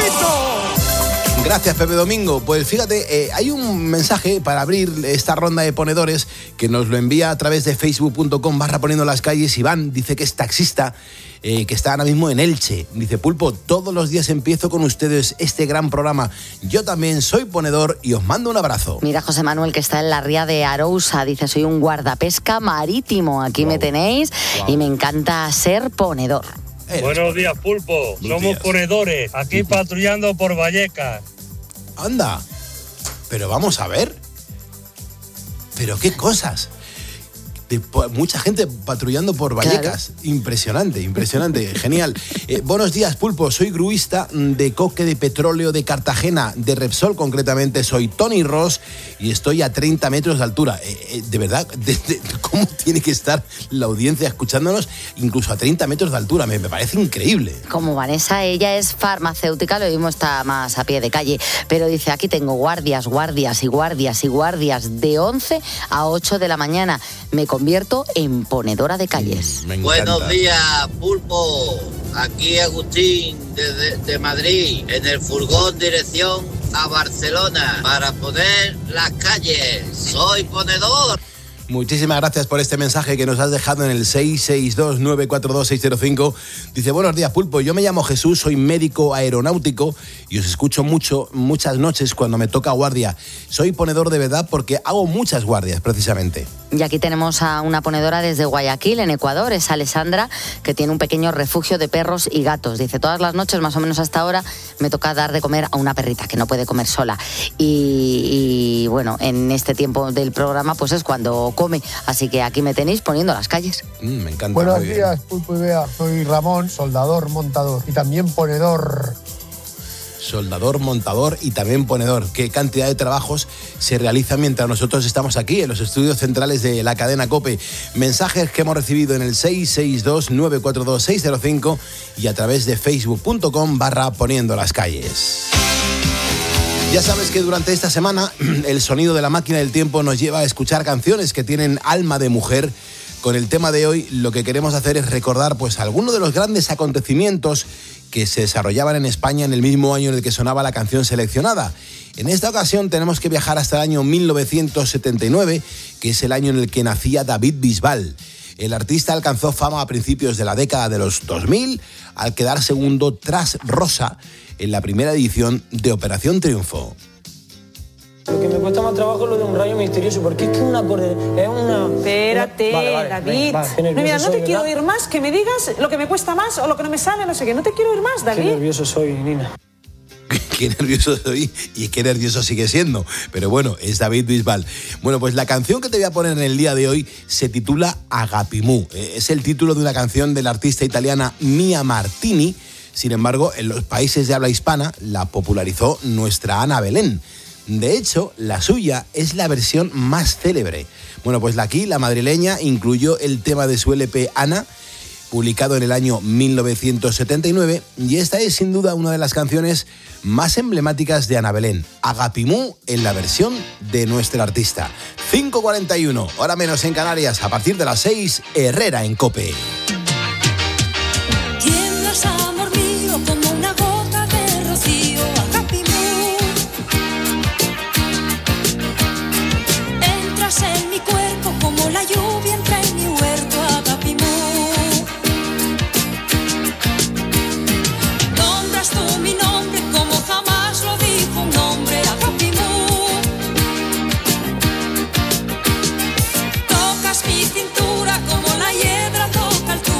Pulpito! Gracias, Pepe Domingo. Pues fíjate, hay un mensaje para abrir esta ronda de ponedores que nos lo envía a través de facebook.com/poniendo las calles. Iván dice que es taxista, que está ahora mismo en Elche. Dice, Pulpo, todos los días empiezo con ustedes este gran programa. Yo también soy ponedor y os mando un abrazo. Mira, José Manuel, que está en la ría de Arousa, dice, soy un guardapesca marítimo. Aquí me tenéis y me encanta ser ponedor. Buenos días, Pulpo. Somos ponedores, aquí patrullando por Vallecas. Anda, pero vamos a ver. Pero qué cosas. Mucha gente patrullando por Vallecas. Claro. Impresionante, genial. Buenos días, Pulpo. Soy gruista de coque de petróleo de Cartagena, de Repsol concretamente. Soy Tony Ross y estoy a 30 metros de altura. De verdad, ¿cómo tiene que estar la audiencia escuchándonos incluso a 30 metros de altura? Me parece increíble. Como Vanessa, ella es farmacéutica, lo mismo está más a pie de calle, pero dice, aquí tengo guardias de 11 a 8 de la mañana. Me convierto en ponedora de calles. Buenos días, Pulpo. Aquí Agustín de Madrid, en el furgón dirección a Barcelona para poner las calles. Soy ponedor. Muchísimas gracias por este mensaje que nos has dejado en el 662-942-605. Dice, buenos días, Pulpo. Yo me llamo Jesús, soy médico aeronáutico y os escucho muchas noches cuando me toca guardia. Soy ponedor de verdad porque hago muchas guardias, precisamente. Y aquí tenemos a una ponedora desde Guayaquil, en Ecuador. Es Alessandra, que tiene un pequeño refugio de perros y gatos. Dice, todas las noches, más o menos hasta ahora, me toca dar de comer a una perrita que no puede comer sola. Y bueno, en este tiempo del programa, pues es cuando come. Así que aquí me tenéis poniendo las calles. Me encanta. Buenos días, Pulpo y Bea. Soy Ramón, soldador, montador y también ponedor. Soldador, montador y también ponedor. Qué cantidad de trabajos se realizan mientras nosotros estamos aquí en los estudios centrales de la cadena COPE. Mensajes que hemos recibido en el 662-942-605 y a través de facebook.com/poniendo las calles. Ya sabes que durante esta semana el sonido de la máquina del tiempo nos lleva a escuchar canciones que tienen alma de mujer. Con el tema de hoy lo que queremos hacer es recordar pues algunos de los grandes acontecimientos que se desarrollaban en España en el mismo año en el que sonaba la canción seleccionada. En esta ocasión tenemos que viajar hasta el año 1979, que es el año en el que nacía David Bisbal. El artista alcanzó fama a principios de la década de los 2000 al quedar segundo tras Rosa en la primera edición de Operación Triunfo. Lo que me cuesta más trabajo es lo de Un rayo misterioso, porque es que un acorde es una... Espérate, Vale, David. Vale, No, mira, no te soy, quiero ¿verdad? oír más, que me digas lo que me cuesta más o lo que no me sale, no sé qué. No te quiero oír más, David. Qué nervioso soy, Nina. Qué nervioso soy y qué nervioso sigue siendo. Pero bueno, es David Bisbal. Bueno, pues la canción que te voy a poner en el día de hoy se titula Agapimú. Es el título de una canción de la artista italiana Mia Martini. Sin embargo, en los países de habla hispana la popularizó nuestra Ana Belén. De hecho, la suya es la versión más célebre. Bueno, pues aquí la madrileña incluyó el tema de su LP Ana, publicado en el año 1979, y esta es sin duda una de las canciones más emblemáticas de Ana Belén, Agapimú, en la versión de nuestra artista. 5:41, hora menos en Canarias, a partir de las 6, Herrera en COPE. Tiemblas, amor mío, como una gota de rocío, Agapimú. Entras en mi cuerpo como la lluvia entra en mi huerto, Agapimú. Nombras tú mi nombre como jamás lo dijo un hombre, Agapimú. Tocas mi cintura como la hiedra toca el tubo.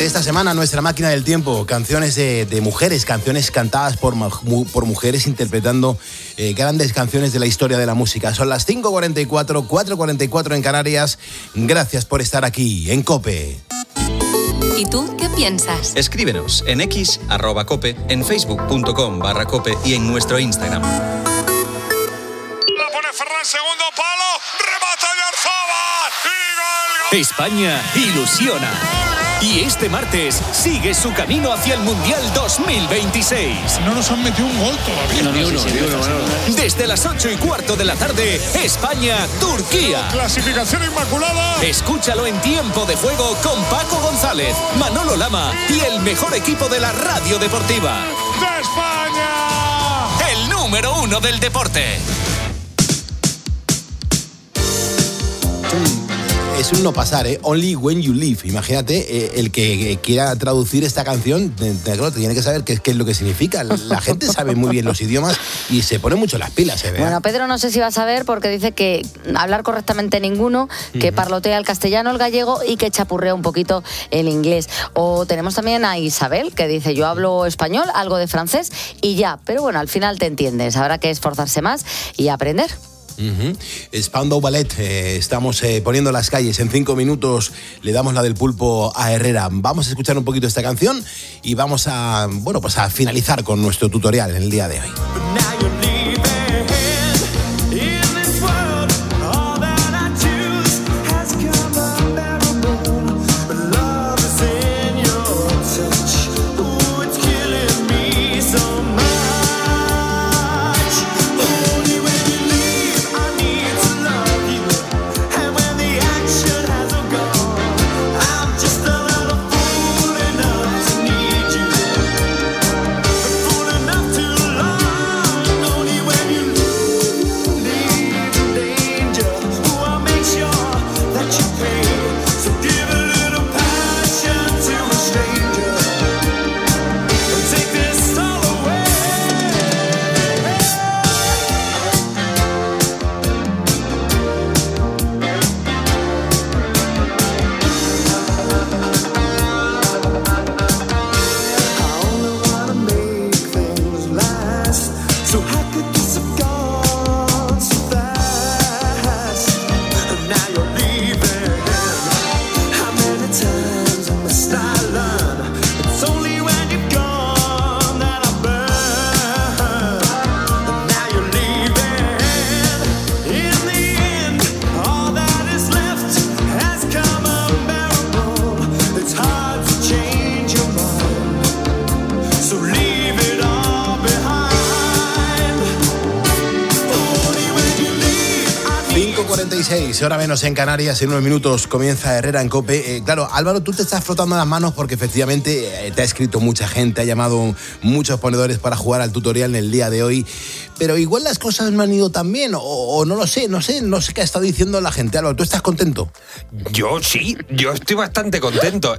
Durante esta semana, nuestra máquina del tiempo, canciones de mujeres, canciones cantadas por mujeres interpretando grandes canciones de la historia de la música. Son las 5:44, 4:44 en Canarias. Gracias por estar aquí en COPE. ¿Y tú qué piensas? Escríbenos en X, @cope, en facebook.com/cope y en nuestro Instagram. La pone Ferran, segundo palo, remata de Arzabal y gol. España ilusiona. Y este martes sigue su camino hacia el Mundial 2026. No nos han metido un gol todavía. Ni uno. Desde las 8:15 de la tarde, España-Turquía. Clasificación inmaculada. Escúchalo en Tiempo de Juego con Paco González, Manolo Lama y el mejor equipo de la radio deportiva. ¡De España! El número 1 del deporte. Es un no pasar, ¿eh? Only When You Live. Imagínate, el que quiera traducir esta canción, tiene que saber qué es lo que significa. La gente sabe muy bien los idiomas y se pone mucho las pilas, ¿eh? Bueno, Pedro no sé si va a saber porque dice que hablar correctamente ninguno, que parlotea el castellano, el gallego y que chapurrea un poquito el inglés. O tenemos también a Isabel, que dice, yo hablo español, algo de francés y ya. Pero bueno, al final te entiendes. Habrá que esforzarse más y aprender. Spandau Ballet, estamos poniendo las calles. En 5 minutos le damos la del pulpo a Herrera. Vamos a escuchar un poquito esta canción y vamos a finalizar con nuestro tutorial en el día de hoy. Hora menos en Canarias, en unos minutos comienza Herrera en COPE. Claro, Álvaro, tú te estás frotando las manos porque efectivamente te ha escrito mucha gente, ha llamado muchos ponedores para jugar al tutorial en el día de hoy, pero igual las cosas no han ido tan bien, o no lo sé, no sé qué ha estado diciendo la gente. Álvaro, ¿tú estás contento? Yo sí, yo estoy bastante contento,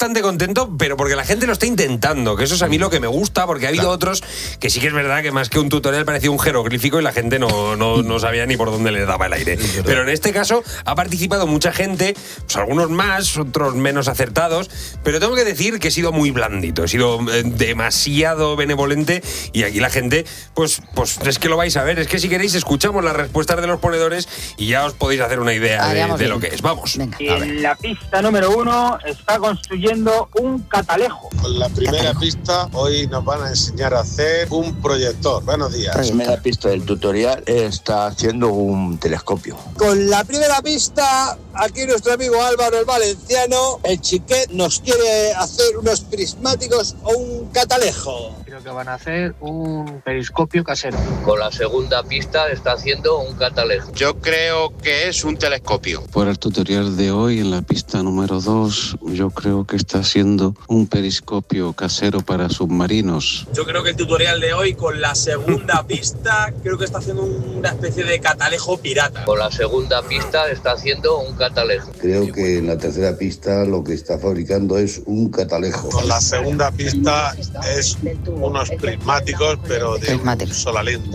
pero porque la gente lo está intentando, que eso es a mí lo que me gusta, porque ha habido otros que sí que es verdad que más que un tutorial parecía un jeroglífico y la gente no sabía ni por dónde le daba el aire. Pero en este caso ha participado mucha gente, pues algunos más, otros menos acertados, pero tengo que decir que he sido muy blandito, he sido demasiado benevolente y aquí la gente, pues es que lo vais a ver, es que si queréis escuchamos las respuestas de los ponedores y ya os podéis hacer una idea de lo que es. Vamos. Venga, y en la pista número 1 está construyendo un catalejo. Con la primera pista hoy nos van a enseñar a hacer un proyector. Buenos días. La primera pista del tutorial está haciendo un telescopio. Con la primera pista, aquí nuestro amigo Álvaro el Valenciano, el Chiquet, nos quiere hacer unos prismáticos o un catalejo. Creo que van a hacer un periscopio casero. Con la segunda pista está haciendo un catalejo. Yo creo que es un telescopio. Por el tutorial de hoy, en la pista número 2, yo creo que está haciendo un periscopio casero para submarinos. Yo creo que el tutorial de hoy, con la segunda pista, creo que está haciendo una especie de catalejo pirata. Con la segunda pista está haciendo un catalejo. Creo que en la tercera pista lo que está fabricando es un catalejo. Con la segunda pista es unos prismáticos, pero de una sola lente.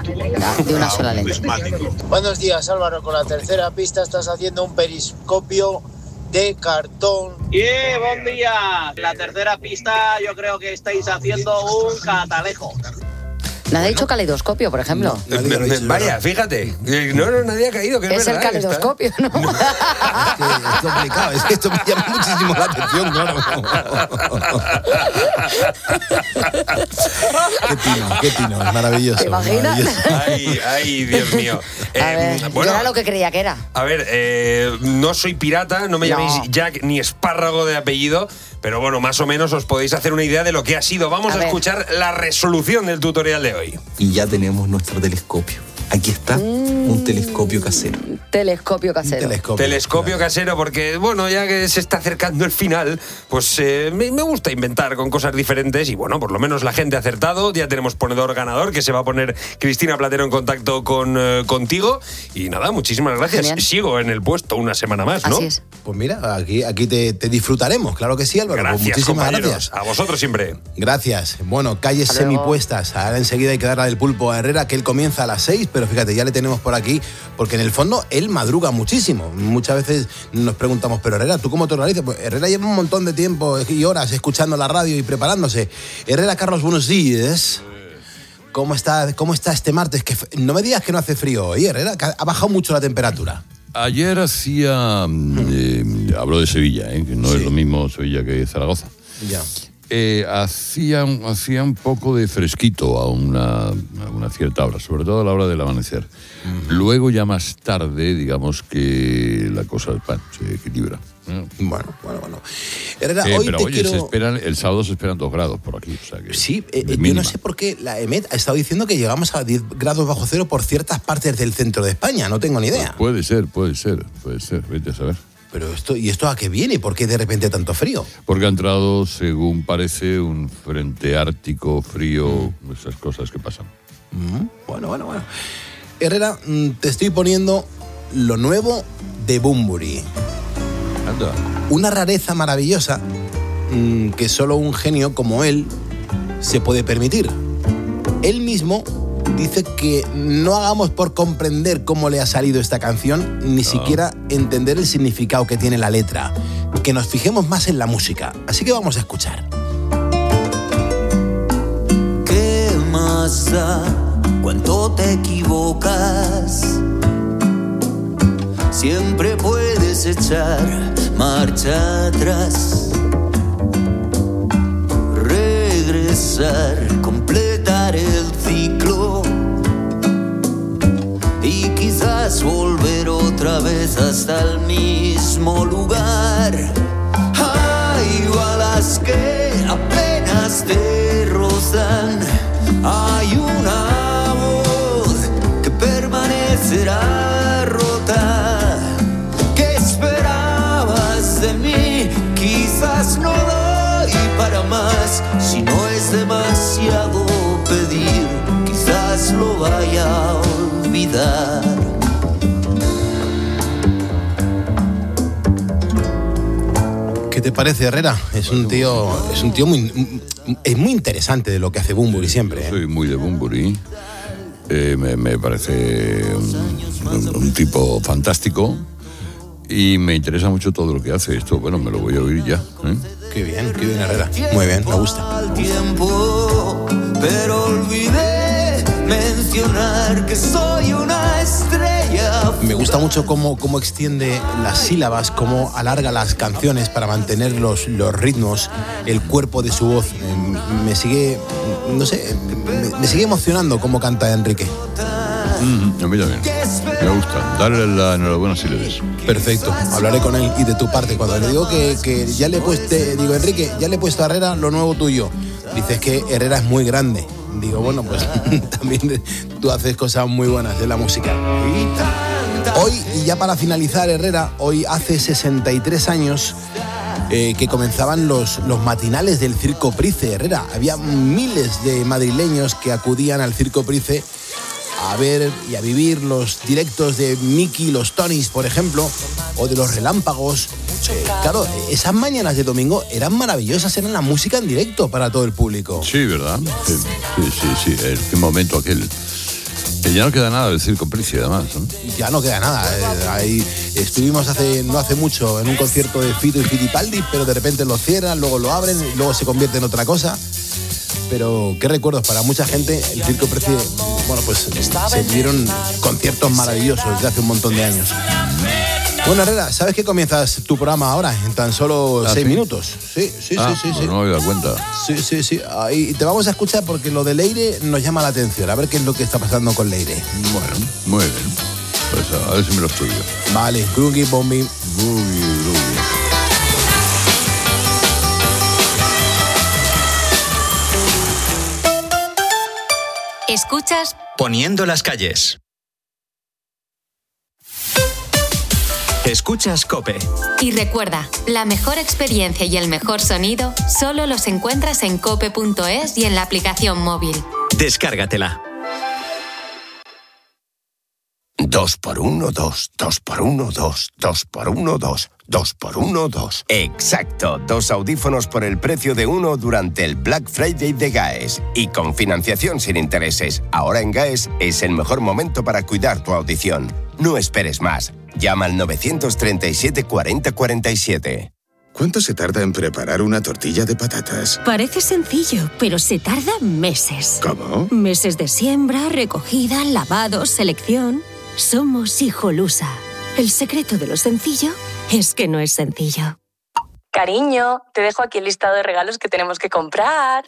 De una sola lente. Buenos días, Álvaro. Con la tercera pista estás haciendo un periscopio de cartón. Buen día. La tercera pista yo creo que estáis haciendo un catalejo. Nadie ha dicho caleidoscopio, por ejemplo. Vaya, fíjate. No, nadie ha caído. Que es verdad, el caleidoscopio, ¿no? Es complicado, es que esto me llama muchísimo la atención, claro. Qué tino, es maravilloso. ¿Te imaginas? Ay, Dios mío. Yo era lo que creía que era. A ver, no soy pirata, no me llaméis Jack ni espárrago de apellido, pero bueno, más o menos os podéis hacer una idea de lo que ha sido. Vamos a escuchar la resolución del tutorial de hoy. Y ya tenemos nuestro telescopio. Aquí está, un telescopio casero. Telescopio casero. Telescopio casero, porque, bueno, ya que se está acercando el final, pues me gusta inventar con cosas diferentes y, bueno, por lo menos la gente ha acertado. Ya tenemos ponedor ganador, que se va a poner Cristina Platero en contacto contigo. Y nada, muchísimas gracias. Genial. Sigo en el puesto una semana más, ¿no? Así es. Pues mira, aquí te disfrutaremos, claro que sí, Álvaro. Gracias, pues muchísimas compañeros. gracias. A vosotros siempre. Gracias. Bueno, calles semipuestas. Ahora enseguida hay que darle del pulpo a Herrera, que él comienza a las 6, pero fíjate, ya le tenemos por aquí, porque en el fondo él madruga muchísimo. Muchas veces nos preguntamos, pero Herrera, ¿tú cómo te organizas? Pues Herrera lleva un montón de tiempo y horas escuchando la radio y preparándose. Herrera, Carlos, buenos días. ¿Cómo está este martes? Que no me digas que no hace frío hoy, Herrera, que ha bajado mucho la temperatura. Ayer hacía... hablo de Sevilla, que no es lo mismo Sevilla que Zaragoza. Ya. Hacía un poco de fresquito a una cierta hora, sobre todo a la hora del amanecer. Luego ya más tarde, digamos que la cosa se equilibra. Bueno. Herrera, hoy pero te oye, quiero... el sábado se esperan 2 grados por aquí. O sea que sí, yo no sé por qué la EMET ha estado diciendo que llegamos a 10 grados bajo cero por ciertas partes del centro de España. No tengo ni idea. Puede ser. Vete a saber. Pero ¿esto a qué viene? ¿Por qué de repente tanto frío? Porque ha entrado, según parece, un frente ártico, frío, esas cosas que pasan. Bueno. Herrera, te estoy poniendo lo nuevo de Bunbury. Anda. Una rareza maravillosa que solo un genio como él se puede permitir. Él mismo dice que no hagamos por comprender cómo le ha salido esta canción, ni siquiera entender el significado que tiene la letra. Que nos fijemos más en la música. Así que vamos a escuchar. ¿Qué más da cuando te equivocas? Siempre puedes echar marcha atrás, regresar, completar el ciclo y quizás volver otra vez hasta el mismo lugar. Hay balas que apenas te rozan, hay una voz que permanecerá rota. ¿Qué esperabas de mí? Quizás no doy para más. Si no es demasiado pedir, quizás lo vaya a olvidar. ¿Qué te parece, Herrera? Es un tío muy interesante de lo que hace Bunbury siempre. Yo soy muy de Bunbury. Me parece un tipo fantástico y me interesa mucho todo lo que hace. Esto, bueno, me lo voy a oír ya. Qué bien, Herrera. Muy bien, me gusta. Tiempo, pero olvidé mencionar que soy una estrella. Me gusta mucho cómo extiende las sílabas, cómo alarga las canciones para mantener los ritmos, el cuerpo de su voz. Me sigue, no sé, me sigue emocionando cómo canta Enrique. A mí también. Me gusta. Darle la enhorabuena si le ves. Perfecto. Hablaré con él y de tu parte. Cuando le digo que ya le he puesto, digo, Enrique, ya le he puesto a Herrera lo nuevo tuyo. Dices que Herrera es muy grande. Digo, bueno, pues también tú haces cosas muy buenas de la música. Hoy, y ya para finalizar, Herrera, hoy hace 63 años que comenzaban los matinales del Circo Price, Herrera. Había miles de madrileños que acudían al Circo Price a ver y a vivir los directos de Miki, los Tonys, por ejemplo, o de los Relámpagos. Claro, esas mañanas de domingo eran maravillosas, eran la música en directo para todo el público. Sí, ¿verdad? Sí. El momento aquel. Ya no queda nada del Circo Price, además, ¿no? Ya no queda nada. Ahí estuvimos no hace mucho en un concierto de Fito y Fitipaldi, pero de repente lo cierran, luego lo abren, y luego se convierte en otra cosa. Pero qué recuerdos para mucha gente. El Circo Price, bueno, pues se dieron conciertos maravillosos de hace un montón de años. Bueno, Herrera, ¿sabes que comienzas tu programa ahora en tan solo 6 minutos? Sí. No me había dado cuenta. Sí. Y te vamos a escuchar porque lo de Leire nos llama la atención. A ver qué es lo que está pasando con Leire. Bueno, muy bien. Pues a ver si me lo estudio. Vale, Grungy Bombi. Escuchas Poniendo las calles. Escuchas COPE. Y recuerda, la mejor experiencia y el mejor sonido solo los encuentras en cope.es y en la aplicación móvil. Descárgatela. 2x1, 2, 2x1, 2, 2x1, 2, 2x1, 2. Exacto, 2 audífonos por el precio de uno durante el Black Friday de GAES. Y con financiación sin intereses. Ahora en GAES es el mejor momento para cuidar tu audición. No esperes más. Llama al 937 40 47. ¿Cuánto se tarda en preparar una tortilla de patatas? Parece sencillo, pero se tarda meses. ¿Cómo? Meses de siembra, recogida, lavado, selección. Somos Hijolusa. El secreto de lo sencillo es que no es sencillo. Cariño, te dejo aquí el listado de regalos que tenemos que comprar.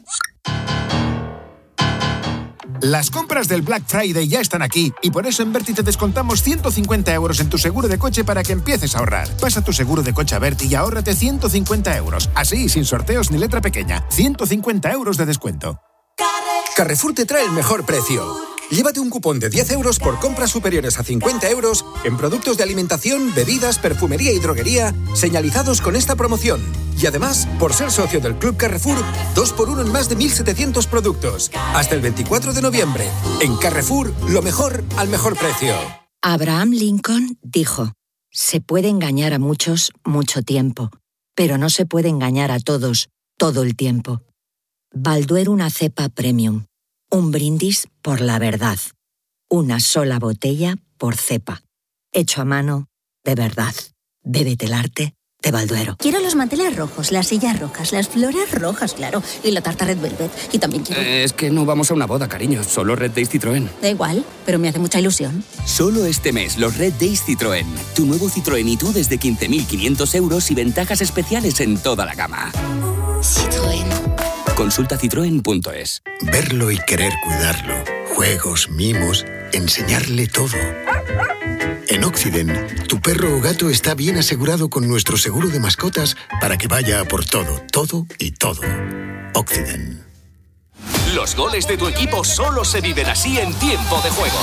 Las compras del Black Friday ya están aquí y por eso en Berti te descontamos 150 € en tu seguro de coche para que empieces a ahorrar. Pasa tu seguro de coche a Berti y ahórrate 150 €. Así, sin sorteos ni letra pequeña. 150 € de descuento. Carrefour te trae el mejor precio. Llévate un cupón de 10 € por compras superiores a 50 € en productos de alimentación, bebidas, perfumería y droguería señalizados con esta promoción. Y además, por ser socio del Club Carrefour, 2x1 en más de 1.700 productos. Hasta el 24 de noviembre. En Carrefour, lo mejor al mejor precio. Abraham Lincoln dijo: se puede engañar a muchos mucho tiempo, pero no se puede engañar a todos todo el tiempo. Balduero una cepa premium. Un brindis por la verdad. Una sola botella por cepa. Hecho a mano, de verdad. Bébete el arte de Balduero. Quiero los manteles rojos, las sillas rojas, las flores rojas, claro. Y la tarta Red Velvet. Y también quiero... Es que no vamos a una boda, cariño. Solo Red Days Citroën. Da igual, pero me hace mucha ilusión. Solo este mes, los Red Days Citroën. Tu nuevo Citroën y tú desde 15.500 € y ventajas especiales en toda la gama. Citroën. Consulta citroen.es. Verlo y querer cuidarlo. Juegos, mimos, enseñarle todo. En Occident, tu perro o gato está bien asegurado con nuestro seguro de mascotas para que vaya a por todo, todo y todo. Occident. Los goles de tu equipo solo se viven así en tiempo de juego.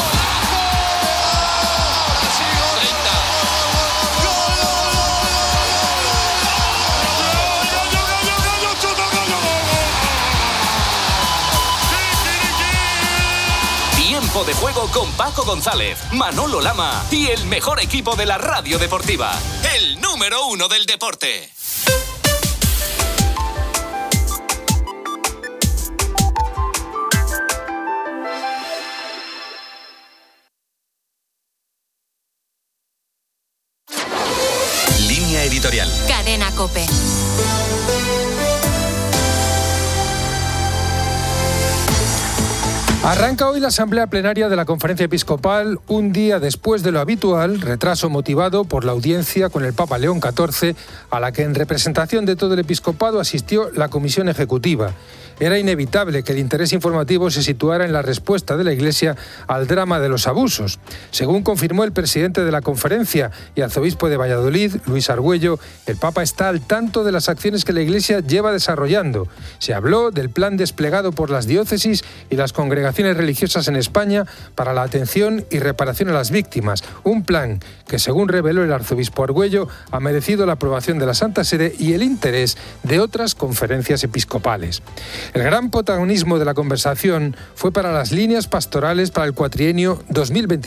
Tiempo de juego con Paco González, Manolo Lama y el mejor equipo de la radio deportiva. El número 1 del deporte. Línea editorial. Cadena COPE. Arranca hoy la asamblea plenaria de la Conferencia Episcopal, un día después de lo habitual, retraso motivado por la audiencia con el Papa León XIV, a la que en representación de todo el episcopado asistió la Comisión Ejecutiva. Era inevitable que el interés informativo se situara en la respuesta de la Iglesia al drama de los abusos. Según confirmó el presidente de la conferencia y arzobispo de Valladolid, Luis Argüello, el Papa está al tanto de las acciones que la Iglesia lleva desarrollando. Se habló del plan desplegado por las diócesis y las congregaciones religiosas en España para la atención y reparación a las víctimas. Un plan que, según reveló el arzobispo Argüello, ha merecido la aprobación de la Santa Sede y el interés de otras conferencias episcopales. El gran protagonismo de la conversación fue para las líneas pastorales para el cuatrienio 2021.